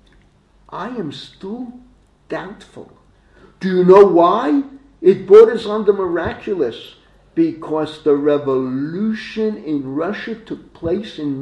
I am still doubtful. Do you know why? It borders on the miraculous. Because the revolution in Russia took place in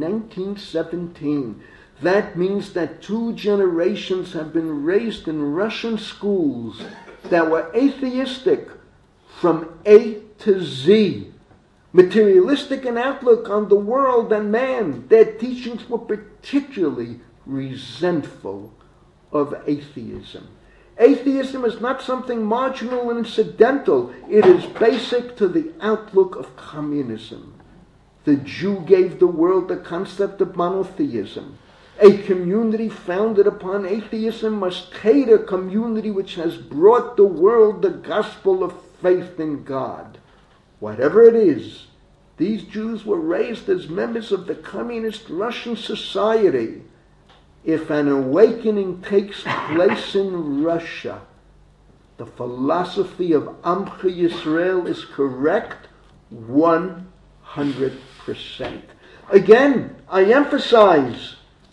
1917. That means that 2 generations have been raised in Russian schools that were atheistic from A to Z. Materialistic in outlook on the world and man. Their teachings were particularly resentful of atheism. Atheism is not something marginal and incidental. It is basic to the outlook of communism. The Jew gave the world the concept of monotheism. A community founded upon atheism must hate a community which has brought the world the gospel of faith in God. Whatever it is, these Jews were raised as members of the communist Russian society. If an awakening takes place in Russia, the philosophy of Amcha Yisrael is correct 100%. Again, I emphasize,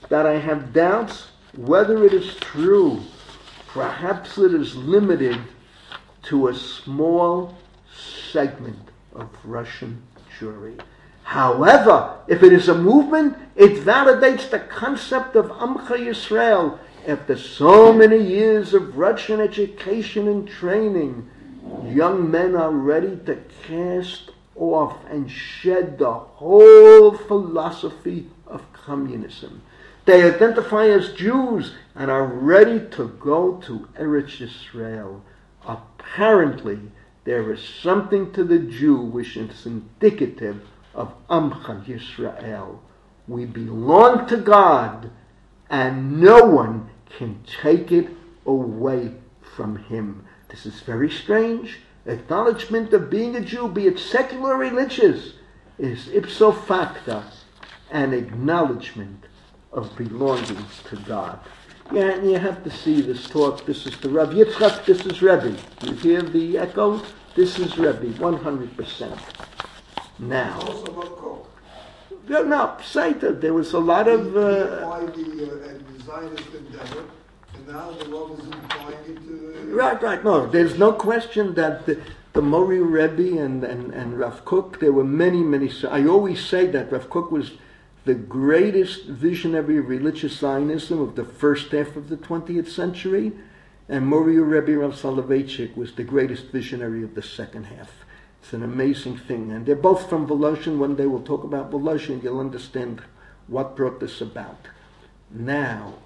that I have doubts whether it is true. Perhaps it is limited to a small segment of Russian Jewry. However, if it is a movement, it validates the concept of Amcha Yisrael. After so many years of Russian education and training, young men are ready to cast off and shed the whole philosophy of communism. They identify as Jews and are ready to go to Eretz Yisrael. Apparently, there is something to the Jew which is indicative of Amcha Yisrael. We belong to God, and no one can take it away from Him. This is very strange. Acknowledgement of being a Jew, be it secular or religious, is ipso facto an acknowledgement of belonging to God. Yeah, and you have to see this talk. This is the Rav Yitzchak, this is Rebbe. You hear the echo? This is Rebbe, 100%. Now.
Also about Coke.
No, Saita, there was a lot of...
By the Zionist endeavor, and now the Rov is implying it to the...
Right. No, there's no question that the Mori Rebbe and Rav Kook, there were many... I always say that Rav Kook was the greatest visionary of religious Zionism of the first half of the 20th century, and Mori Rebbe Rav Soloveitchik was the greatest visionary of the second half. It's an amazing thing. And they're both from Volozhin. One day we'll talk about Volozhin. You'll understand what brought this about. Now,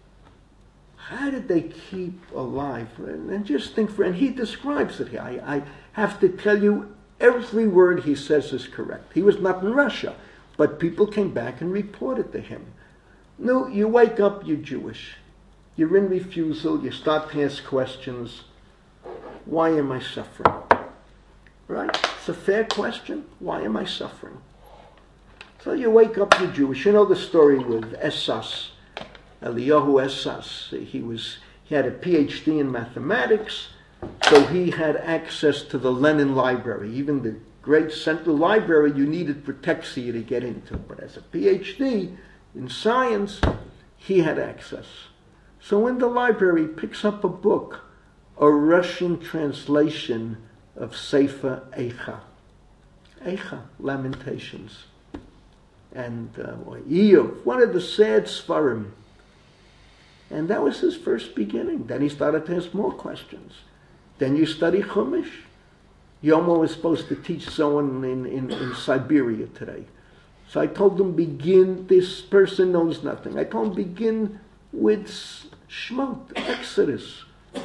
how did they keep alive? And just think and he describes it here. I have to tell you, every word he says is correct. He was not in Russia, but people came back and reported to him. No, you wake up, you're Jewish. You're in refusal, you start to ask questions. Why am I suffering? Right? It's a fair question. Why am I suffering? So you wake up, you're Jewish. You know the story with Esas, Eliyahu Esas. He had a PhD in mathematics, so he had access to the Lenin Library. Even the great central library you needed protexia to get into. But as a PhD in science, he had access. So in the library, he picks up a book, a Russian translation of Sefer Eicha. Eicha, Lamentations. And Iyov, one of the sad Sfarim. And that was his first beginning. Then he started to ask more questions. Then you study Chumash. Yomo was supposed to teach someone in Siberia today. So I told him, begin, this person knows nothing. I told him, begin with Shmot, Exodus.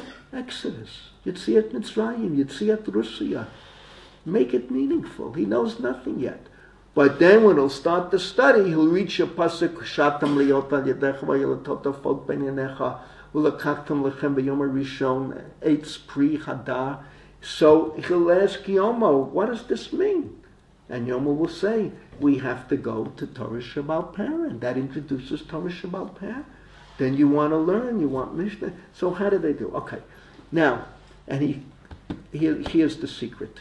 Yetziat Mitzrayim, Yetziat Russia. Make it meaningful. He knows nothing yet. But then when he'll start the study, he'll reach a pasuk, Shatam liot al yedecha v'yelatota fot ben yenecha v'lakachtam lechem b'yom harishon eitz pri hadar. So he'll ask Yomo, what does this mean? And Yomo will say, we have to go to Torah Shabbal Peh, and that introduces Torah Shabbal Peh. Then you want to learn, you want Mishnah. So how do they do? Okay. Now, and here's the secret.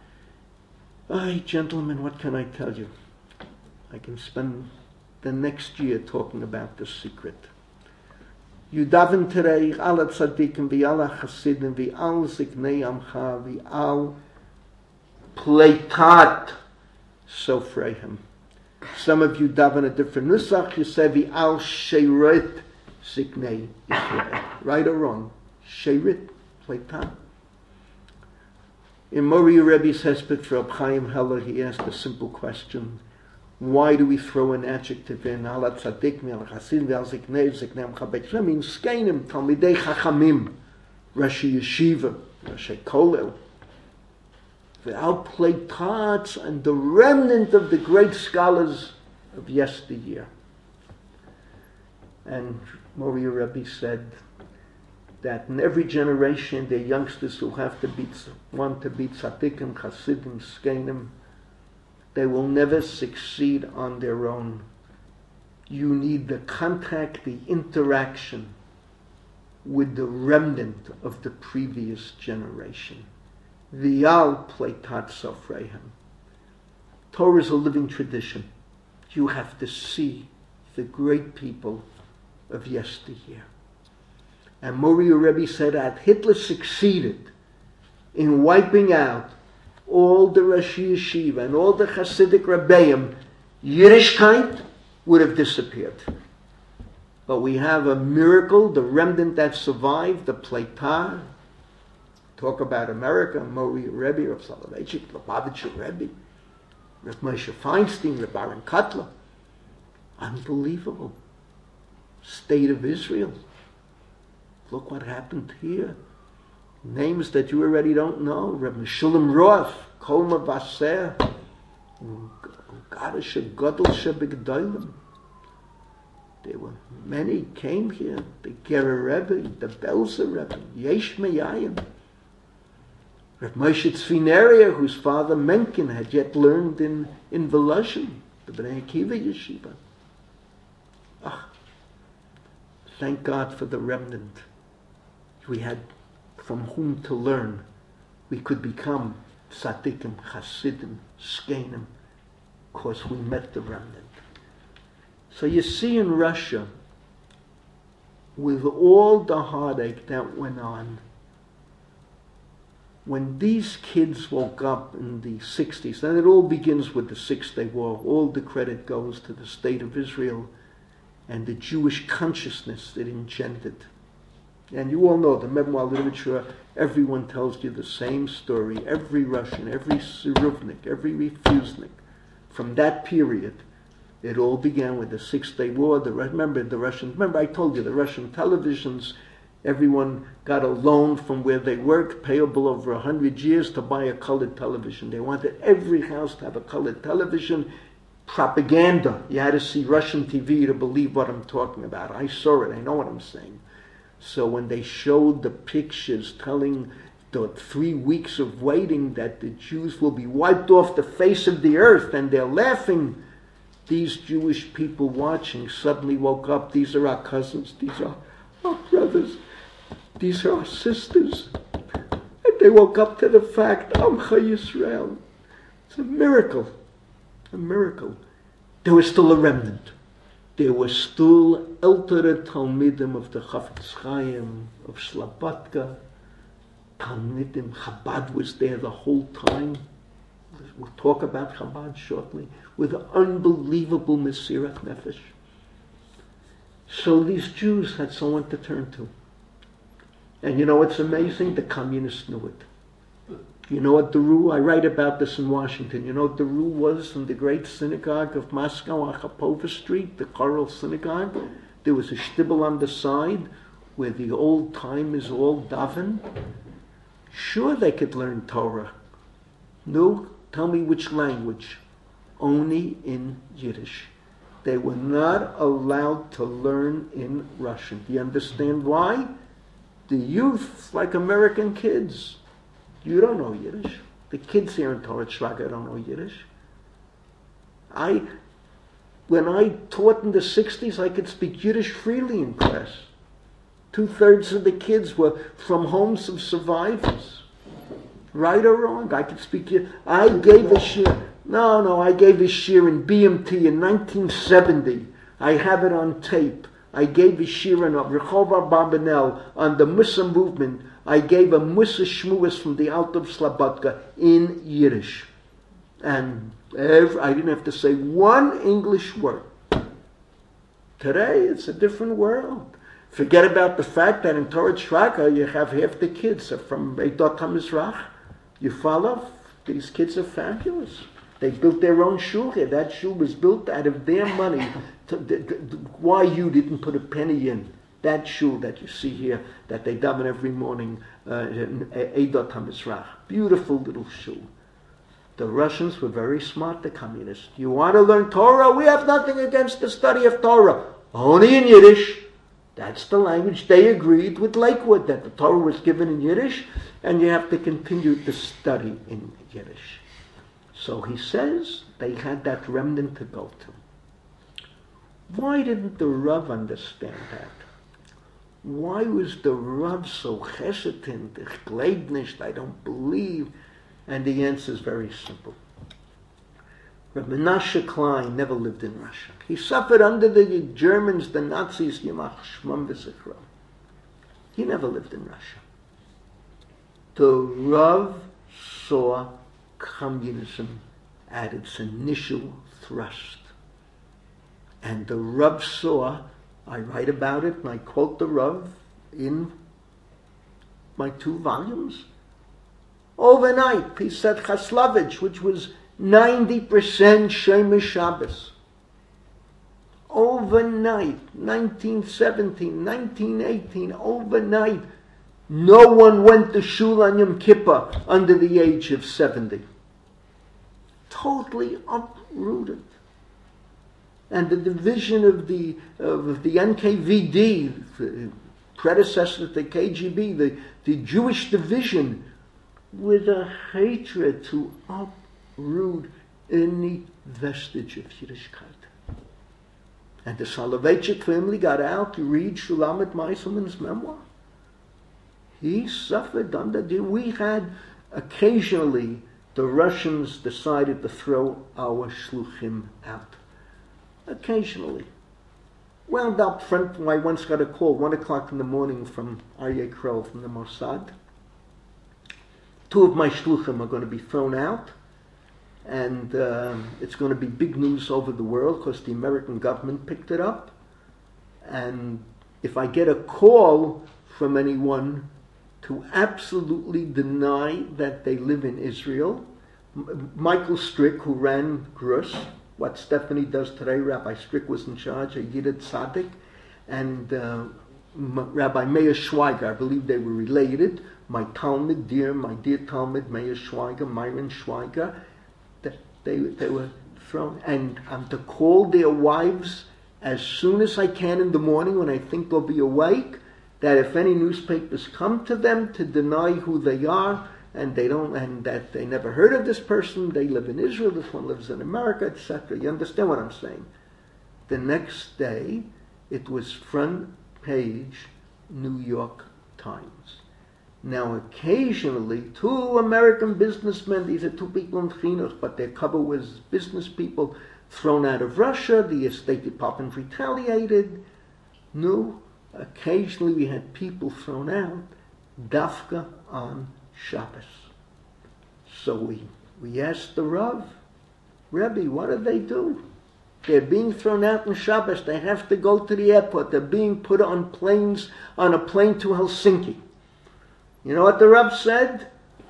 Ay, gentlemen, what can I tell you? I can spend the next year talking about the secret. You daven today, ala tzadikim, v'ala chasidim, v'al ziknei amcha, v'al pleitat sofreihim. Some of you daven a different nusach, you say v'al sheiret ziknei Yisrael. Right or wrong? Sheiret, pleitat. In Mori Rebbe's Hesped for Reb Chaim Heller, he asked a simple question. Why do we throw an adjective in? Ala tzadik mi al chasid ve'al ziknei ziknei amcha beit Yisrael means skeinim, talmidei chachamim, Rashi Yeshiva, Rashi Kolel. Ve'al pleitats, and the remnant of the great scholars of yesteryear. And Mori Rebbe said that in every generation there are youngsters who want to be tzaddikim, chasidim, skeinim. They will never succeed on their own. You need the contact, the interaction with the remnant of the previous generation. V'al pleitat sofreihim. Torah is a living tradition. You have to see, the great people of yesteryear. And Moriah Rebbe said that Hitler succeeded in wiping out all the Rashi Yeshiva and all the Hasidic Rebbeim, Yiddishkeit would have disappeared. But we have a miracle, the remnant that survived, the Pleitar. Talk about America, Moriah Rebbe, Rav Soloveitchik, Lubavitcher Rebbe, Rav Moshe Feinstein, Rav Baron Kotler. Unbelievable. State of Israel. Look what happened here. Names that you already don't know. Rav Meshulam Roth, Kolma Vaser, Gadasha Godelsha B'Gedolim. There were many came here. The Gerer Rebbe, the Belzer Rebbe, Yesh Meyayim. Rav Moshe Tzvineria, whose father Menken had yet learned in Volozhin, the Bnei Akiva Yeshiva. Thank God for the remnant. We had from whom to learn. We could become tzaddikim, chasidim, skenim, because we met the remnant. So you see in Russia, with all the heartache that went on, when these kids woke up in the 60s, and it all begins with the Six-Day War, all the credit goes to the State of Israel and the Jewish consciousness it engendered. And you all know the memoir literature, everyone tells you the same story. Every Russian, every Siruvnik, every refusnik. From that period, it all began with the Six-Day War. Remember I told you, the Russian televisions, everyone got a loan from where they worked, payable over 100 years, to buy a colored television. They wanted every house to have a colored television. Propaganda. You had to see Russian TV to believe what I'm talking about. I saw it. I know what I'm saying. So when they showed the pictures telling the 3 weeks of waiting that the Jews will be wiped off the face of the earth, and they're laughing, these Jewish people watching suddenly woke up. These are our cousins. These are our brothers. These are our sisters. And they woke up to the fact, Amcha Yisrael. It's a miracle. A miracle. There was still a remnant. There were still eltere Talmidim of the Chafetz Chaim, of Slobodka. Talmidim, Chabad was there the whole time. We'll talk about Chabad shortly. With unbelievable Mesirat Nefesh. So these Jews had someone to turn to. And you know what's amazing? The communists knew it. You know what the rule? I write about this in Washington. You know what the rule was in the great synagogue of Moscow on Chapova Street, the Choral Synagogue? There was a shtibel on the side where the old timers all daven. Sure, they could learn Torah. No, tell me which language. Only in Yiddish. They were not allowed to learn in Russian. Do you understand why? The youth, like American kids, you don't know Yiddish. The kids here in Torah Shraga don't know Yiddish. When I taught in the 60s, I could speak Yiddish freely in class. 2/3 of the kids were from homes of survivors. Right or wrong, I could speak Yiddish. I gave a shir. I gave a shir in BMT in 1970. I have it on tape. I gave a shir in Rehov Abarbanel on the Musa movement. I gave a Musa Shmuas from the Alta of Slobodka in Yiddish. And I didn't have to say one English word. Today, it's a different world. Forget about the fact that in Torah Shraga, you have half the kids are from Eidot HaMizrach. You follow? These kids are fabulous. They built their own shul here. That shul was built out of their money. Why you didn't put a penny in that shul that you see here, that they daven every morning, Eidot HaMizrach. Beautiful little shul. The Russians were very smart, the communists. You want to learn Torah? We have nothing against the study of Torah. Only in Yiddish. That's the language. They agreed with Lakewood that the Torah was given in Yiddish, and you have to continue to study in Yiddish. So he says they had that remnant to go to. Why didn't the Rav understand that? Why was the Rav so hesitant? Ich glaub nicht, I don't believe. And the answer is very simple. Reb Menashe Klein never lived in Russia. He suffered under the Germans, the Nazis, Yimach Shmam V'Zichro. He never lived in Russia. The Rav saw communism at its initial thrust. And the Rav saw, I write about it and I quote the Rav in my 2 volumes. Overnight, he said Chaslavich, which was 90% Shemesh Shabbos. Overnight, 1917, 1918, overnight, no one went to Shul on Yom Kippur under the age of 70. Totally uprooted. And the division of the NKVD, the predecessor to the KGB, the Jewish division, with a hatred to uproot any vestige of Yiddishkeit. And the Soloveitchik family got out to read Shulamit Meiselman's memoir. He suffered under we had occasionally the Russians decided to throw our shluchim out. Occasionally. Wound up front, I once got a call 1 o'clock in the morning from Aryeh Kroll from the Mossad. 2 of my shluchim are going to be thrown out, and it's going to be big news over the world because the American government picked it up. And if I get a call from anyone to absolutely deny that they live in Israel, Michael Strick, who ran Grus, what Stephanie does today, Rabbi Strick was in charge, a Yidid Tzaddik, and Rabbi Meir Schweiger, I believe they were related. My Talmud, my dear Talmud, Meir Schweiger, Myron Schweiger, they were thrown. And I'm to call their wives as soon as I can in the morning when I think they'll be awake, that if any newspapers come to them to deny who they are, and they don't, and that they never heard of this person, they live in Israel, this one lives in America, etc. You understand what I'm saying? The next day, it was front page New York Times. Now, occasionally, 2 American businessmen, these are 2 people in Chinuch, but their cover was business people thrown out of Russia, the State Department retaliated. No, occasionally we had people thrown out, dafka on Shabbos. So we asked the Rav, Rebbe, what do they do? They're being thrown out on Shabbos. They have to go to the airport. They're being put on a plane to Helsinki. You know what the Rav said?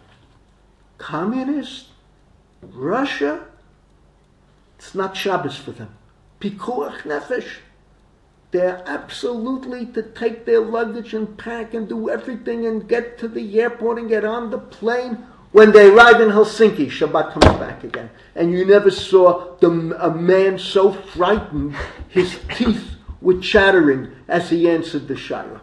Communist, Russia, it's not Shabbos for them. Pikuach nefesh. They're absolutely to take their luggage and pack and do everything and get to the airport and get on the plane. When they arrive in Helsinki, Shabbat comes back again. And you never saw a man so frightened, his teeth were chattering as he answered the Shaila.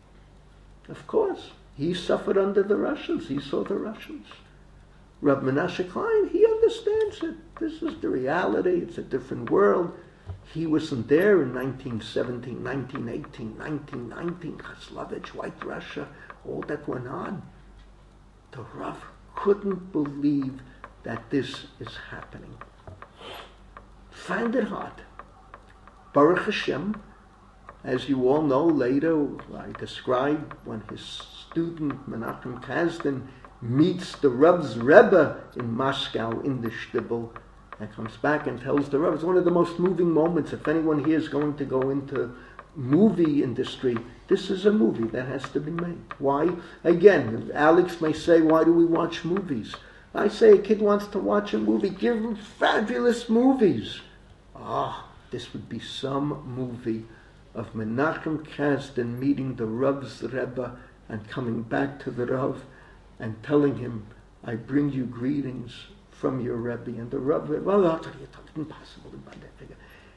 Of course, he suffered under the Russians. He saw the Russians. Rav Menashe Klein, he understands it. This is the reality. It's a different world. He wasn't there in 1917, 1918, 1919, Chaslavich, White Russia, all that went on. The Rav couldn't believe that this is happening. Found it hard. Baruch Hashem, as you all know, later I described when his student Menachem Kasdan meets the Rav's Rebbe in Moscow in the Shtibel, and comes back and tells the Rav. It's one of the most moving moments. If anyone here is going to go into movie industry, this is a movie that has to be made. Why? Again, Alex may say, why do we watch movies? I say a kid wants to watch a movie, give him fabulous movies. This would be some movie of Menachem Kasdan meeting the Rav's Rebbe and coming back to the Rav and telling him, I bring you greetings from your Rebbe. And the Rebbe, impossible to buy that figure.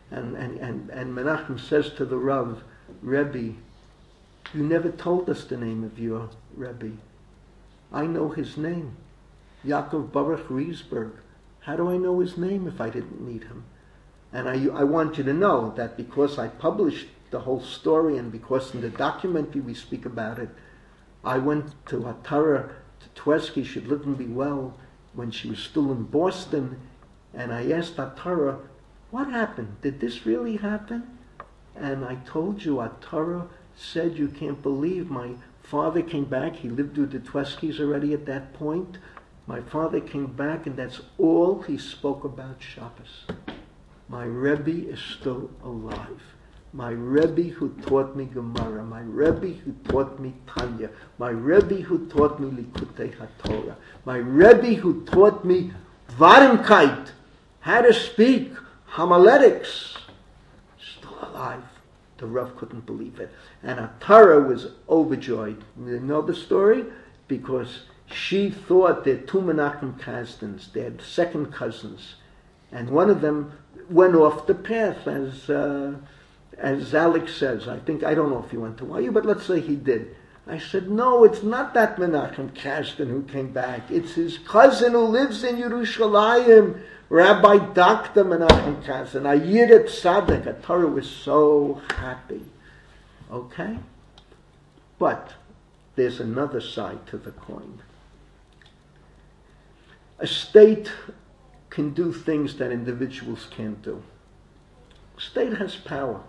And Menachem says to the Rav, Rebbe, you never told us the name of your Rebbe. I know his name. Yaakov Baruch Riesberg. How do I know his name if I didn't meet him? And I want you to know that because I published the whole story and because in the documentary we speak about it, I went to Hatara Tversky, should live and be well, when she was still in Boston, And I asked Atara, what happened? Did this really happen? And I told you, Atara said, you can't believe, my father came back. He lived with the Tweskis already at that point. My father came back, and that's all he spoke about Shabbos. My Rebbe is still alive. My Rebbe who taught me Gemara. My Rebbe who taught me Tanya. My Rebbe who taught me Likutei HaTorah. My Rebbe who taught me Varenkeit, how to speak, homiletics. Still alive. The Rav couldn't believe it. And Atara was overjoyed. You know the story? Because she thought they're two Menachem Kazdans. They're second cousins. And one of them went off the path, as Alex says. I don't know if he went to YU, but let's say he did. I said, no, it's not that Menachem Kasdan who came back. It's his cousin who lives in Yerushalayim, Rabbi Dr. Menachem Kasdan. Ayirat Tzaddik. Atara was so happy. Okay? But there's another side to the coin. A state can do things that individuals can't do. A state has power.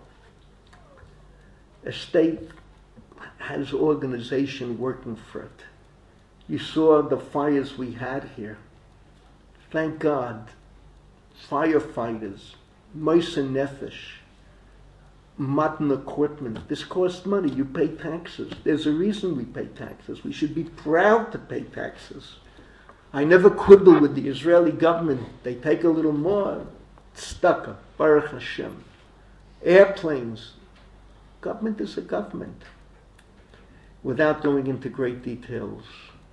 A state has organization working for it. You saw the fires we had here. Thank God. Firefighters, Moise Nefesh, modern equipment. This costs money. You pay taxes. There's a reason we pay taxes. We should be proud to pay taxes. I never quibble with the Israeli government. They take a little more. Tzedakah, Baruch Hashem. Airplanes. Government is a government. Without going into great details,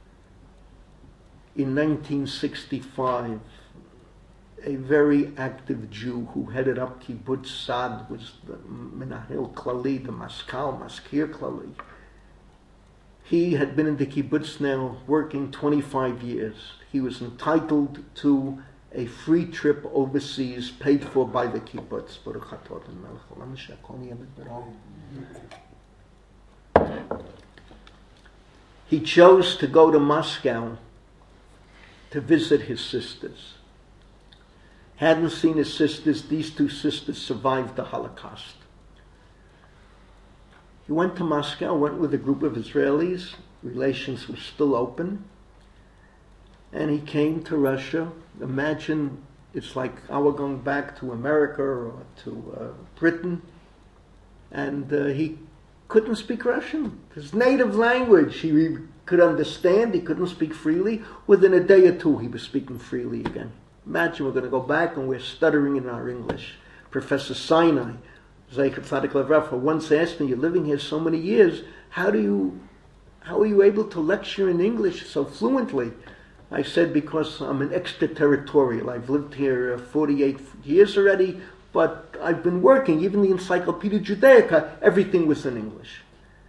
in 1965, a very active Jew who headed up Kibbutz Sad was the Menahel Klali, the Maskir Klali. He had been in the kibbutz now working 25 years. He was entitled to a free trip overseas paid for by the kibbutz. He chose to go to Moscow to visit his sisters. Hadn't seen his sisters. These two sisters survived the Holocaust. He went to Moscow, went with a group of Israelis. Relations were still open. And he came to Russia. Imagine it's like our going back to America or to Britain. And he couldn't speak Russian. His native language, he could understand. He couldn't speak freely. Within a day or two, he was speaking freely again. Imagine we're going to go back and we're stuttering in our English. Professor Sinai, Zeichet Tzadik Levracha, once asked me, you're living here so many years, how are you able to lecture in English so fluently? I said, because I'm an extraterritorial. I've lived here 48 years already, but I've been working. Even the Encyclopedia Judaica, everything was in English.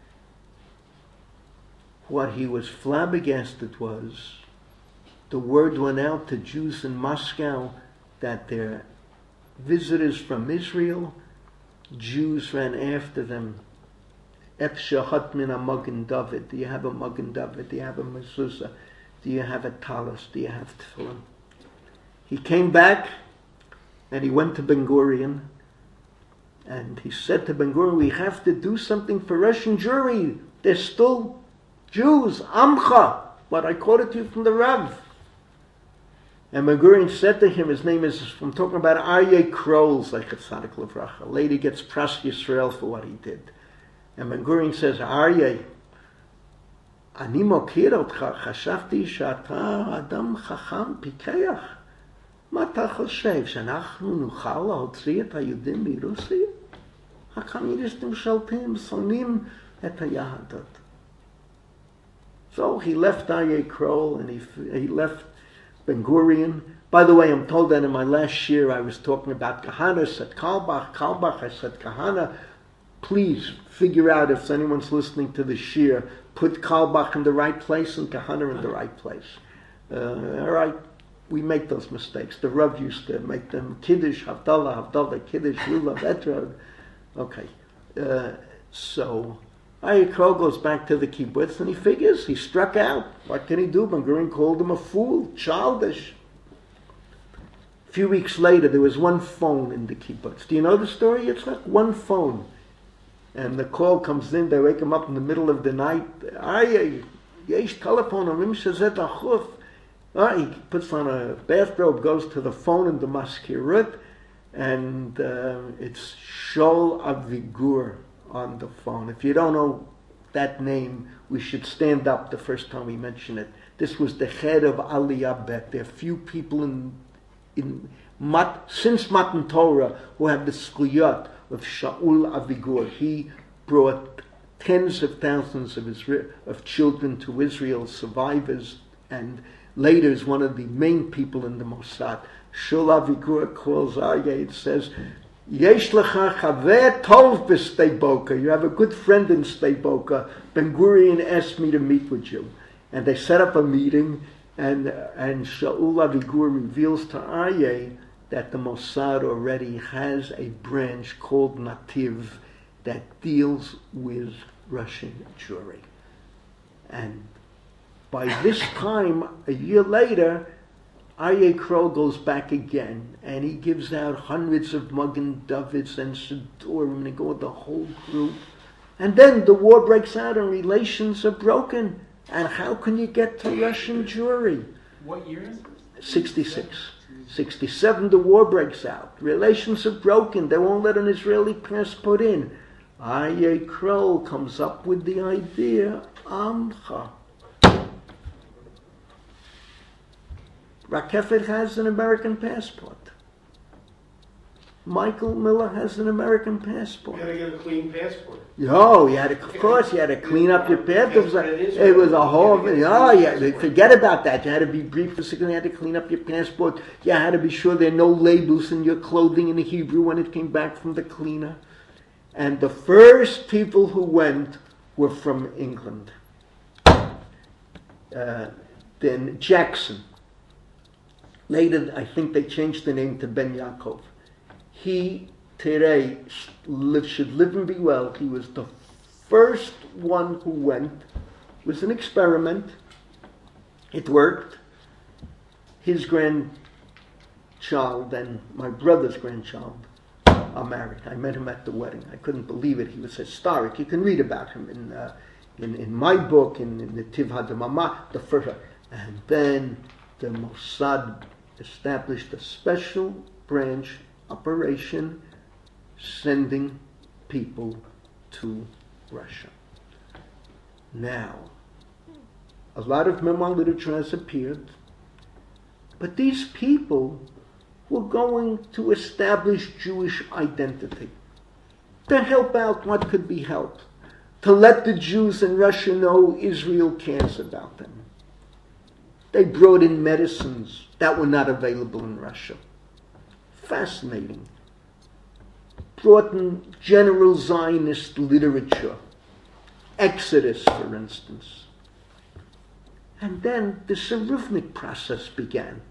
What he was flabbergasted was, the word went out to Jews in Moscow that they're visitors from Israel. Jews ran after them. Efsha hat min a Magen David. Do you have a Magen David? Do you have a mezuzah? Do you have a talis? Do you have tefillin? He came back and he went to Ben Gurion and he said to Ben Gurion, we have to do something for Russian Jewry. They're still Jews. Amcha. What I quoted to you from the Rav. And Ben Gurion said to him, his name is, I'm talking about Aryeh Kroll, like a Tzadik Levracha. A lady gets Pras Yisrael for what he did. And Ben Gurion says, Aryeh, אני מוקיר אותך, חשבתי שאתה אדם חכם, פיקח. מה אתה חושב, שאנחנו נוכל להוציא את היהודים מרוסיה? הקומוניסטים שולטים, שונאים את היהדות. So he left Aryeh Kroll and he left Ben Gurion. By the way, I'm told that in my last year I was talking about Kahana, said Kalbach, I said Kahana. Please figure out if anyone's listening to the shir, put Kalbach in the right place and Kahana in the right place. All right, we make those mistakes. The Rav used to make them Kiddush, Havdalah, Kiddush, Lulav, Etrog. Okay, so Aryeh Kroll goes back to the kibbutz and he figures, he struck out. What can he do? Ben Gurion called him a fool, childish. A few weeks later, there was one phone in the kibbutz. Do you know the story? It's like one phone. And the call comes in, they wake him up in the middle of the night. Yesh telephone, he puts on a bathrobe, goes to the phone in the maskirut, and it's Shol Avigur on the phone. If you don't know that name, we should stand up the first time we mention it. This was the head of Aliyah Bet. There are few people since Matan Torah who have the skuyot of Shaul Avigur. He brought tens of thousands of children to Israel, survivors, and later is one of the main people in the Mossad. Shaul Avigur calls Aryeh, it says, Yesh lecha chaver tov b'Sdei Boker. You have a good friend in Sdei Boker. Ben Gurion asked me to meet with you. And they set up a meeting, and Shaul Avigur reveals to Aryeh that the Mossad already has a branch called Nativ that deals with Russian Jewry. And by this time, a year later, Aryeh Kroll goes back again, and he gives out hundreds of Magen Davids and Siddurim, and they go with the whole group. And then the war breaks out, and relations are broken. And how can you get to Russian Jewry?
What year is it?
66. 67, the war breaks out. Relations are broken. They won't let an Israeli passport in. Aryeh Kroll comes up with the idea, Amcha. Rakefet has an American passport. Michael Miller has an American passport.
You gotta get a clean passport.
Yo, you had to clean up your passport. It was a whole, forget about that. You had to be briefed for 6 months. You had to clean up your passport. You had to be sure there are no labels in your clothing in Hebrew when it came back from the cleaner. And the first people who went were from England. Then Jackson. Later, I think they changed the name to Ben Yaakov. He, today, should live and be well. He was the first one who went. It was an experiment. It worked. His grandchild and my brother's grandchild are married. I met him at the wedding. I couldn't believe it. He was historic. You can read about him in my book, in the Tiv HaDamama, the first. And then the Mossad established a special branch operation sending people to Russia. Now, a lot of memoir literature has appeared, but these people were going to establish Jewish identity, to help out what could be helped, to let the Jews in Russia know Israel cares about them. They brought in medicines that were not available in Russia. Fascinating. Brought in general Zionist literature. Exodus, for instance. And then the Ceruvnik process began.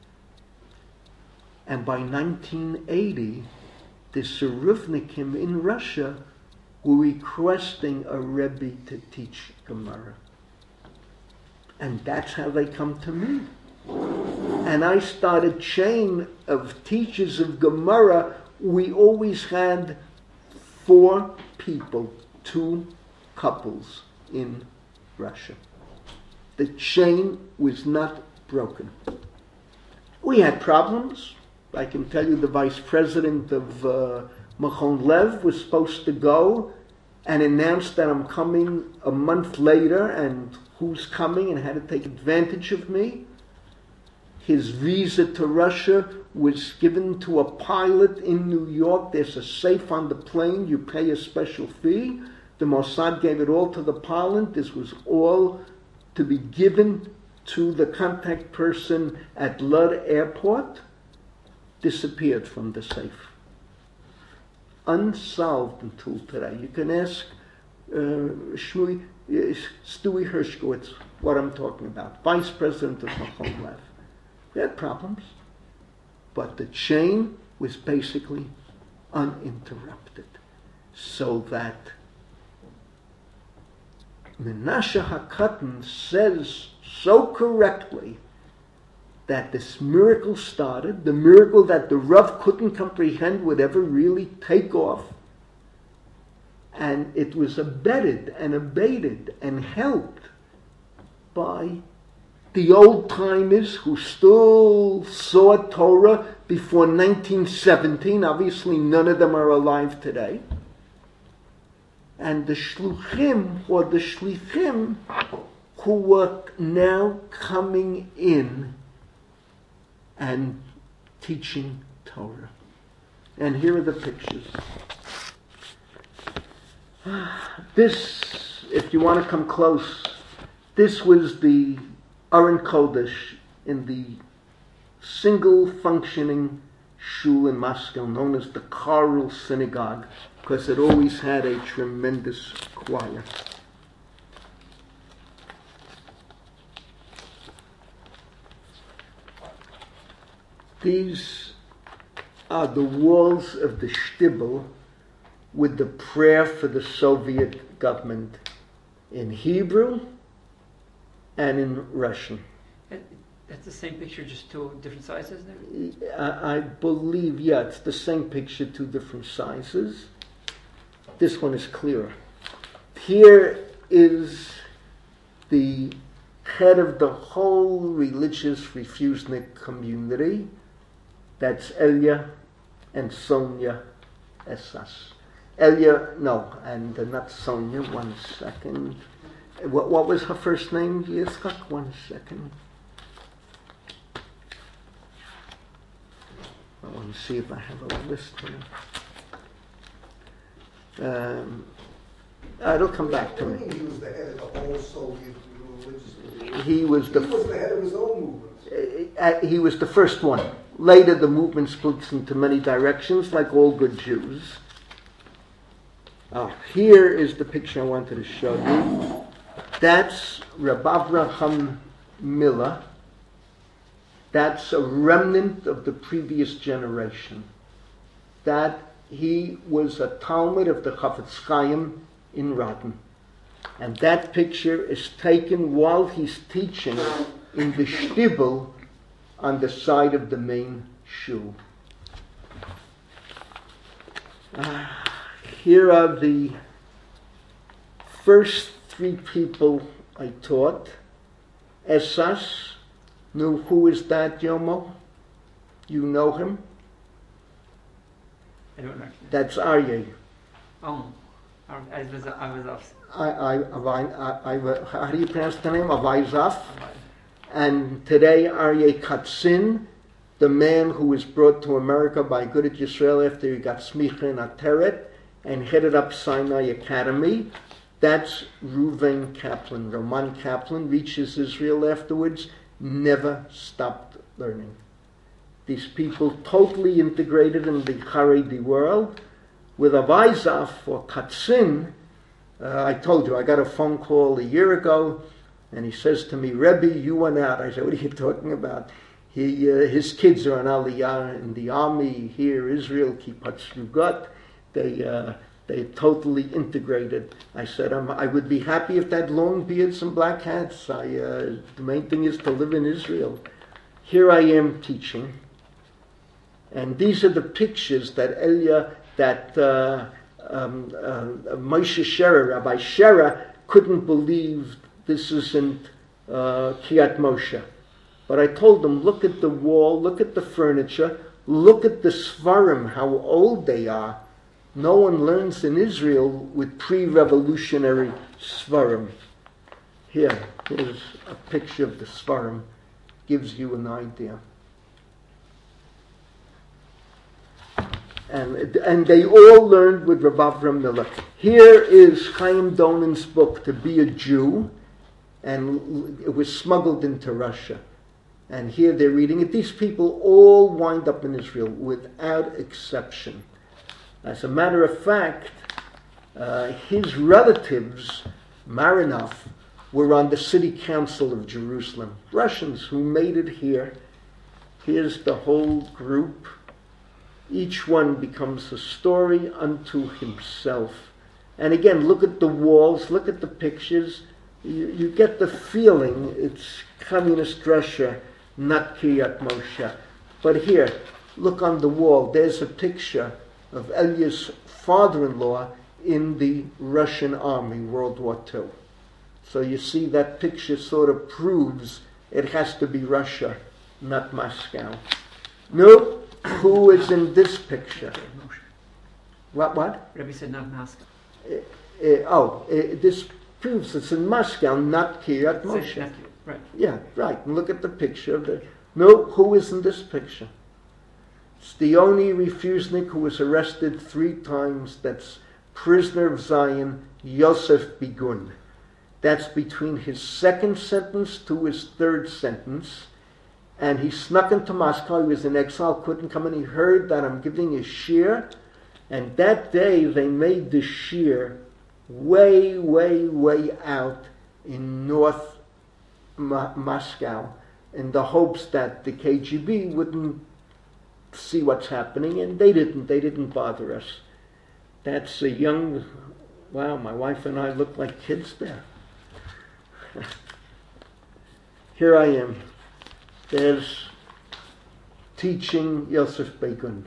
And by 1980, the Ceruvnikim in Russia were requesting a Rebbe to teach Gemara. And that's how they come to me. And I started a chain of teachers of Gemara. We always had 4 people, 2 couples in Russia. The chain was not broken. We had problems. I can tell you the vice president of Machon Lev was supposed to go and announce that I'm coming a month later and who's coming and how to take advantage of me. His visa to Russia was given to a pilot in New York. There's a safe on the plane. You pay a special fee. The Mossad gave it all to the pilot. This was all to be given to the contact person at Lud Airport. Disappeared from the safe. Unsolved until today. You can ask Stewie Hershkowitz what I'm talking about. Vice President of Machon Lev. We had problems, but the chain was basically uninterrupted. So that Menashe HaKatan says so correctly that this miracle started, the miracle that the Rav couldn't comprehend would ever really take off. And it was abetted and abated and helped by the old-timers who still saw Torah before 1917. Obviously, none of them are alive today. And the shluchim, or the shlichim, who were now coming in and teaching Torah. And here are the pictures. This, if you want to come close, this was the Aron Kodesh in the single functioning shul in Moscow, known as the Choral Synagogue, because it always had a tremendous choir. These are the walls of the shtibel with the prayer for the Soviet government in Hebrew and in Russian.
That's the same picture, just two different sizes there?
I believe, yeah, it's the same picture, two different sizes. This one is clearer. Here is the head of the whole religious refusnik community. That's Elia and Sonia Essas. Elia, no, and not Sonia, 1 second. What was her first name, Yitzchak? 1 second. I want to see if I have a list here. It'll come back to me.
He was the head of the whole Soviet religious movement.
He was the
head of his own movement.
He was the first one. Later, the movement splits into many directions, like all good Jews. Here is the picture I wanted to show you. That's Reb Avraham Miller. That's a remnant of the previous generation. That he was a Talmud of the Chafetz Chaim in Radin. And that picture is taken while he's teaching in the shtibel on the side of the main shul. Here are the first 3 people I taught. Essas. Who is that, Yomo? You know him?
I don't know.
That's Aryeh.
Oh, I was off.
How do you pronounce the name? Avaizaf. And today Aryeh Katzin, the man who was brought to America by Agudat Yisrael after he got smicha in Ateret and headed up Sinai Academy. That's Reuven Kaplan. Roman Kaplan reaches Israel afterwards, never stopped learning. These people totally integrated in the Haredi world. With Avaizaf or Katzin, I told you, I got a phone call a year ago, and he says to me, Rebbe, you went out. I said, what are you talking about? His kids are on Aliyah in the army here, Israel, Kibbutz Rugat. They totally integrated. I said, I would be happy if they had long beards and black hats. The main thing is to live in Israel. Here I am teaching. And these are the pictures that Moshe Sherer, Rabbi Sherer, couldn't believe this isn't Kiryat Moshe. But I told him, look at the wall, look at the furniture, look at the Svarim, how old they are. No one learns in Israel with pre-revolutionary Svarim. Here's a picture of the Svarim. Gives you an idea. And they all learned with Rav Avram Miller. Here is Chaim Donen's book, To Be a Jew, and it was smuggled into Russia. And here they're reading it. These people all wind up in Israel without exception. As a matter of fact, his relatives, Marinov, were on the city council of Jerusalem. Russians who made it here. Here's the whole group. Each one becomes a story unto himself. And again, look at the walls, look at the pictures. You get the feeling it's communist Russia not Kiryat Moshe. But here, look on the wall. There's a picture of Elia's father-in-law in the Russian army, World War II. So you see that picture sort of proves it has to be Russia, not Moscow. Nope. Who is in this picture? What?
Rebbe said not Moscow.
This proves it's in Moscow, not Kiryat Moshe.
Right.
Yeah, right. And look at the picture. No, who is in this picture? It's the only refusnik who was arrested 3 times. That's prisoner of Zion, Yosef Bigun. That's between his 2nd sentence to his 3rd sentence. And he snuck into Moscow. He was in exile, couldn't come in. He heard that I'm giving a shir. And that day they made the shir way, way, way out in North Moscow in the hopes that the KGB wouldn't see what's happening, and they didn't bother us. That's a young, wow, my wife and I look like kids there. Here I am. There's teaching Yosef Begun.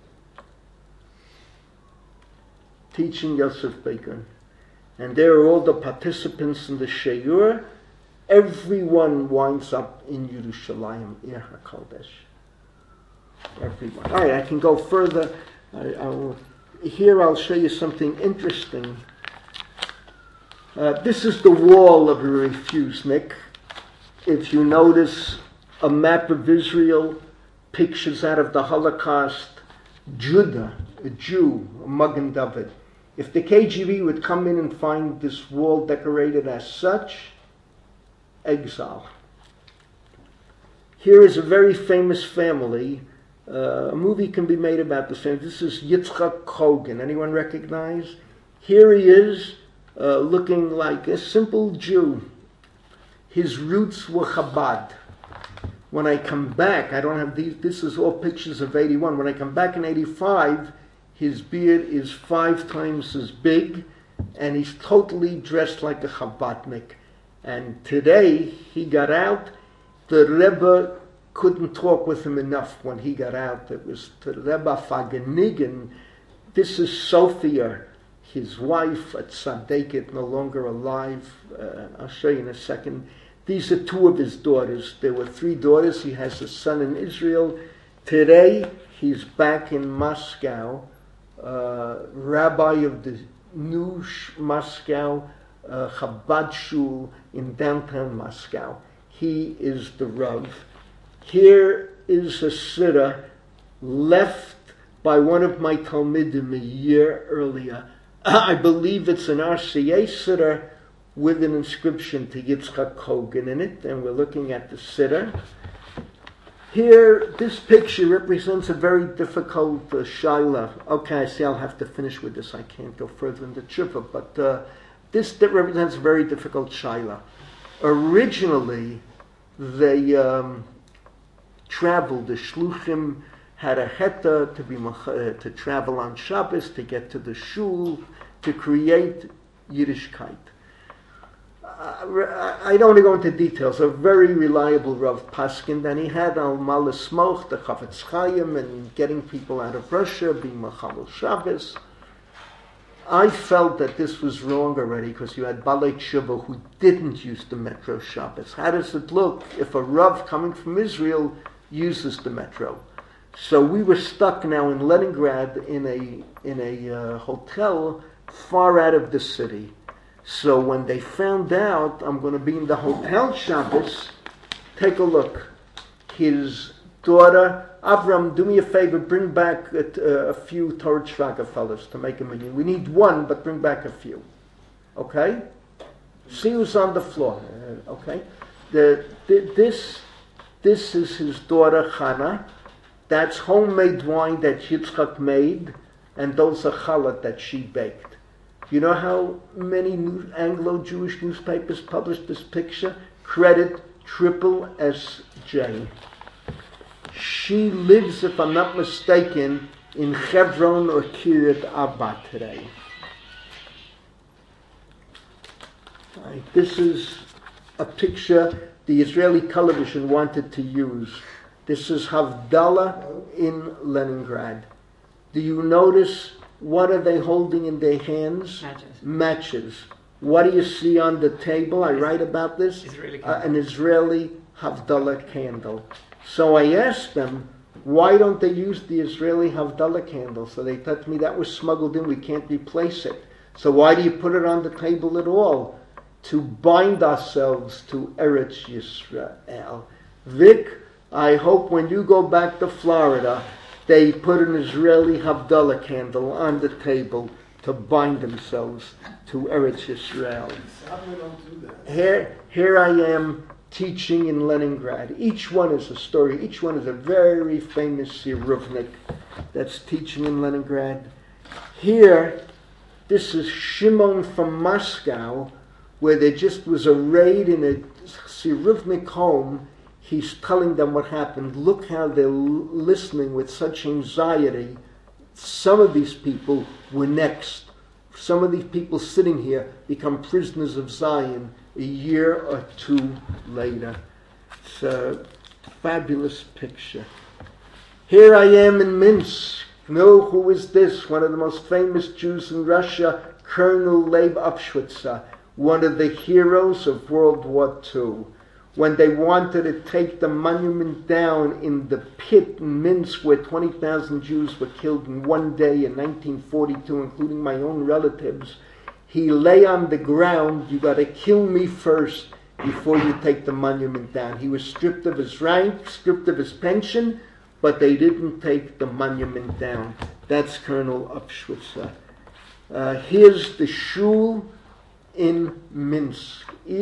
Teaching Yosef Begun. And there are all the participants in the Sheyur. Everyone winds up in Yerushalayim, Ir HaKodesh. Everyone. All right, I can go further. Here I'll show you something interesting. This is the wall of a refusnik. If you notice, a map of Israel, pictures out of the Holocaust, Judah, a Jew, a Magen David. If the KGB would come in and find this wall decorated as such, exile. Here is a very famous family. A movie can be made about this family. This is Yitzchak Kogan. Anyone recognize? Here he is, looking like a simple Jew. His roots were Chabad. When I come back, I don't have these, this is all pictures of 81. When I come back in 85, his beard is 5 times as big, and he's totally dressed like a Chabadnik. And today, he got out. The Rebbe couldn't talk with him enough when he got out. It was the Rebbe Fagenigen. This is Sophia, his wife, a tzaddiket, no longer alive. I'll show you in a second. These are 2 of his daughters. There were 3 daughters. He has a son in Israel. Today, he's back in Moscow, rabbi of the new Moscow Chabad Shul in downtown Moscow. He is the Rav. Here is a siddur left by one of my Talmidim a year earlier. I believe it's an RCA siddur with an inscription to Yitzchak Kogan in it, and we're looking at the siddur. Here, this picture represents a very difficult shaila. Okay, I see I'll have to finish with this. I can't go further in the tshuva, but this represents a very difficult shaila. Originally, they traveled. The shluchim had a heta to travel on Shabbos, to get to the shul, to create Yiddishkeit. I don't want to go into details. A very reliable Rav Paskin, and he had Al Malas Moch, the Chavetz Chaim, and getting people out of Russia, being Machabel Shabbos. I felt that this was wrong already because you had Balei Tshuva who didn't use the Metro Shabbos. How does it look if a Rav coming from Israel uses the Metro? So we were stuck now in Leningrad in a hotel far out of the city. So when they found out I'm going to be in the hotel Shabbos, take a look. His daughter, Avram, do me a favor, bring back a few Torah Shvaga fellows to make a minyan. We need 1, but bring back a few. Okay? See who's on the floor. Okay? This is his daughter, Chana. That's homemade wine that Yitzchak made, and those are challah that she baked. You know how many Anglo-Jewish newspapers published this picture? Credit SSJ. She lives, if I'm not mistaken, in Hebron or Kiryat Arba today. Right. This is a picture the Israeli television wanted to use. This is Havdalah in Leningrad. Do you notice what are they holding in their hands? Matches. What do you see on the table? I write about this. An Israeli Havdalah candle. So I asked them, why don't they use the Israeli Havdalah candle? So they told me that was smuggled in, we can't replace it. So why do you put it on the table at all? To bind ourselves to Eretz Yisrael. Vic, I hope when you go back to Florida, they put an Israeli Havdalah candle on the table to bind themselves to Eretz Yisrael. Here I am teaching in Leningrad. Each one is a story. Each one is a very famous Siruvnik that's teaching in Leningrad. Here, this is Shimon from Moscow, where there just was a raid in a Siruvnik home. He's telling them what happened. Look how they're listening with such anxiety. Some of these people were next. Some of these people sitting here become prisoners of Zion a year or two later. It's a fabulous picture. Here I am in Minsk. No, who is this? One of the most famous Jews in Russia, Colonel Leib Upschwitzer, one of the heroes of World War II. When they wanted to take the monument down in the pit in Minsk where 20,000 Jews were killed in one day in 1942, including my own relatives, he lay on the ground, you got to kill me first before you take the monument down. He was stripped of his rank, stripped of his pension, but they didn't take the monument down. That's Colonel Upschwitzer. Here's the shul in Minsk.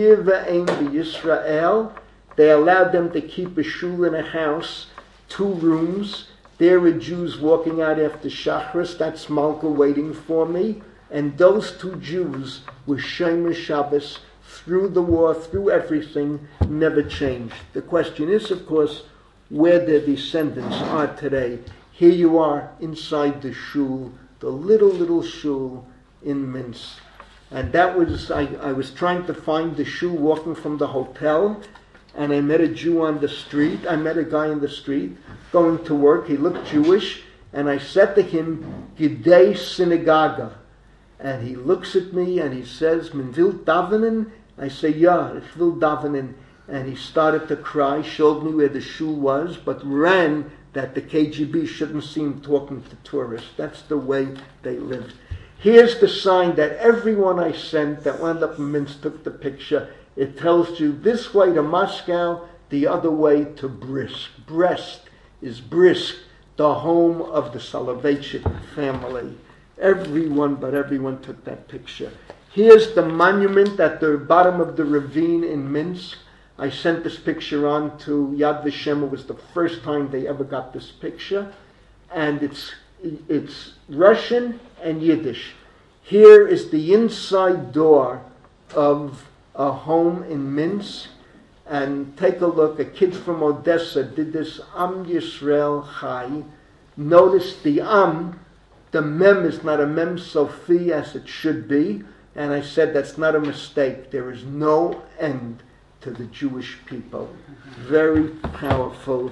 Yisrael. They allowed them to keep a shul in a house, 2 rooms. There were Jews walking out after Shacharis. That's Malka waiting for me. And those 2 Jews were Shomer Shabbos through the war, through everything, never changed. The question is, of course, where their descendants are today. Here you are inside the shul, the little shul in Minsk. And that was, I was trying to find the shul walking from the hotel, and I met a Jew on the street. I met a guy in the street going to work. He looked Jewish, and I said to him, Gidei Synagoga. And he looks at me and he says, "Men will davenen?" I say, "Yeah, ich will davenen." And he started to cry, showed me where the shul was, but ran that the KGB shouldn't see him talking to tourists. That's the way they lived. Here's the sign that everyone I sent that wound up in Minsk took the picture. It tells you this way to Moscow, the other way to Brisk. Brest is Brisk, the home of the Soloveitchik family. Everyone took that picture. Here's the monument at the bottom of the ravine in Minsk. I sent this picture on to Yad Vashem. It was the first time they ever got this picture. And it's Russian and Yiddish. Here is the inside door of a home in Minsk. And take a look. A kid from Odessa did this Am Yisrael Chai. Notice the Am, the Mem is not a Mem Sophie as it should be. And I said that's not a mistake. There is no end to the Jewish people. Very powerful.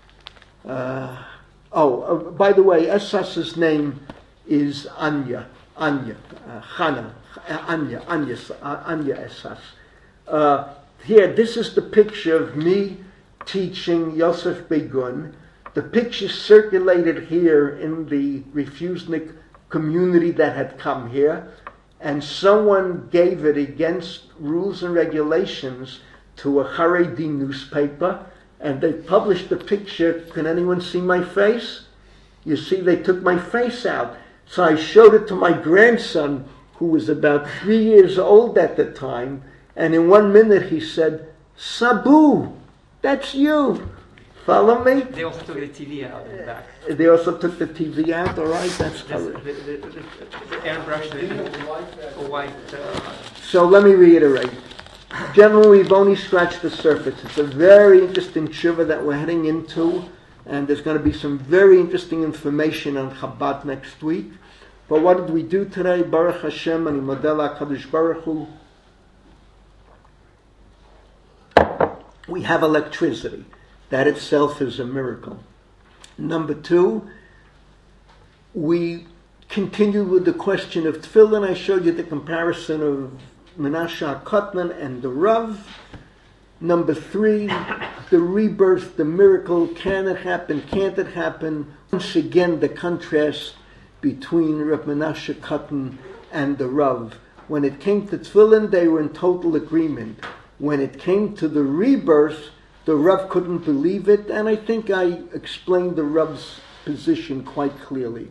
By the way, Esas's name is Anya Esas. Here, this is the picture of me teaching Yosef Begun. The picture circulated here in the Refusnik community that had come here, and someone gave it against rules and regulations to a Haredi newspaper, and they published the picture. Can anyone see my face? You see, they took my face out. So I showed it to my grandson, who was about 3 years old at the time, and in 1 minute he said, "Sabu, that's you." Follow me?
They also took the TV out in the back.
They also took the TV out, all right? That's color.
The airbrush, the white...
So let me reiterate. Generally, we've only scratched the surface. It's a very interesting tshuva that we're heading into, and there's going to be some very interesting information on Chabad next week. But what did we do today? Baruch Hashem and Model HaKadosh Baruch Hu. we have electricity. That itself is a miracle. Number two, we continue with the question of tefillin. I showed you the comparison of Menashe HaKatan and the Rav. Number three, the rebirth, the miracle. Can it happen? Can't it happen? Once again, the contrast between Rav Menashe HaKatan and the Rav. When it came to tefillin, they were in total agreement. When it came to the rebirth, the Rav couldn't believe it, and I think I explained the Rav's position quite clearly.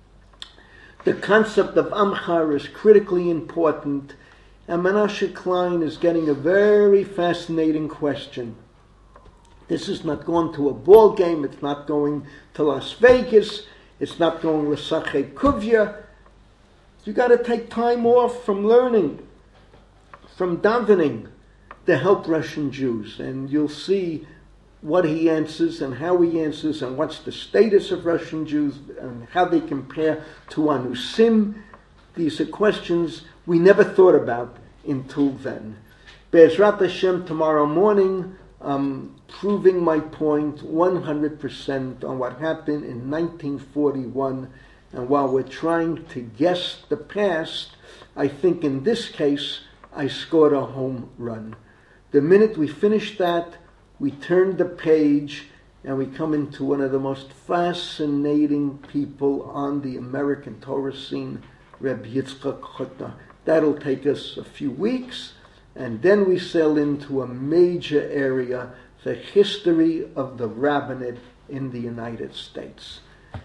The concept of Amchar is critically important, and Menashe Klein is getting a very fascinating question. This is not going to a ball game, it's not going to Las Vegas, it's not going to Sache Kuvya. You got to take time off from learning, from davening, to help Russian Jews. And you'll see what he answers and how he answers and what's the status of Russian Jews and how they compare to Anusim. These are questions we never thought about until then. Be'ezrat Hashem, tomorrow morning, proving my point 100% on what happened in 1941. And while we're trying to guess the past, I think in this case, I scored a home run. The minute we finish that, we turn the page and we come into one of the most fascinating people on the American Torah scene, Reb Yitzchak Chotner. That'll take us a few weeks, and then we sail into a major area, the history of the rabbinate in the United States.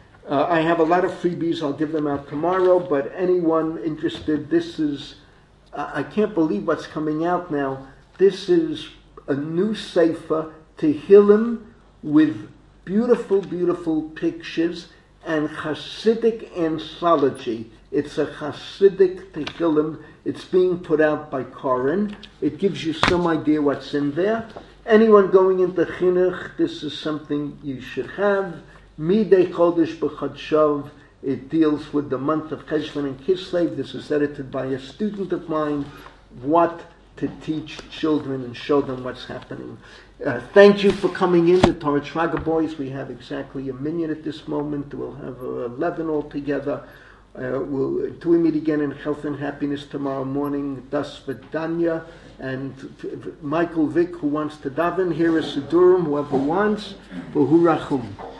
I have a lot of freebies, I'll give them out tomorrow, but anyone interested, this is, I can't believe what's coming out now. This is a new Sefer, Tehillim, with beautiful, beautiful pictures and Hasidic anthology. It's a Hasidic Tehillim. It's being put out by Koren. It gives you some idea what's in there. Anyone going into Chinuch, this is something you should have. Midei Chodesh B'Chodshav. It deals with the month of Cheshvan and Kislev. This is edited by a student of mine. What to teach children and show them what's happening. Thank you for coming in, the Torah Shraga boys. We have exactly a minyan at this moment. We'll have 11 altogether. We'll meet again in health and happiness tomorrow morning. Das Vidanya. And Michael Vick, who wants to daven, here is Sidurim, whoever wants. V'hu Rachum.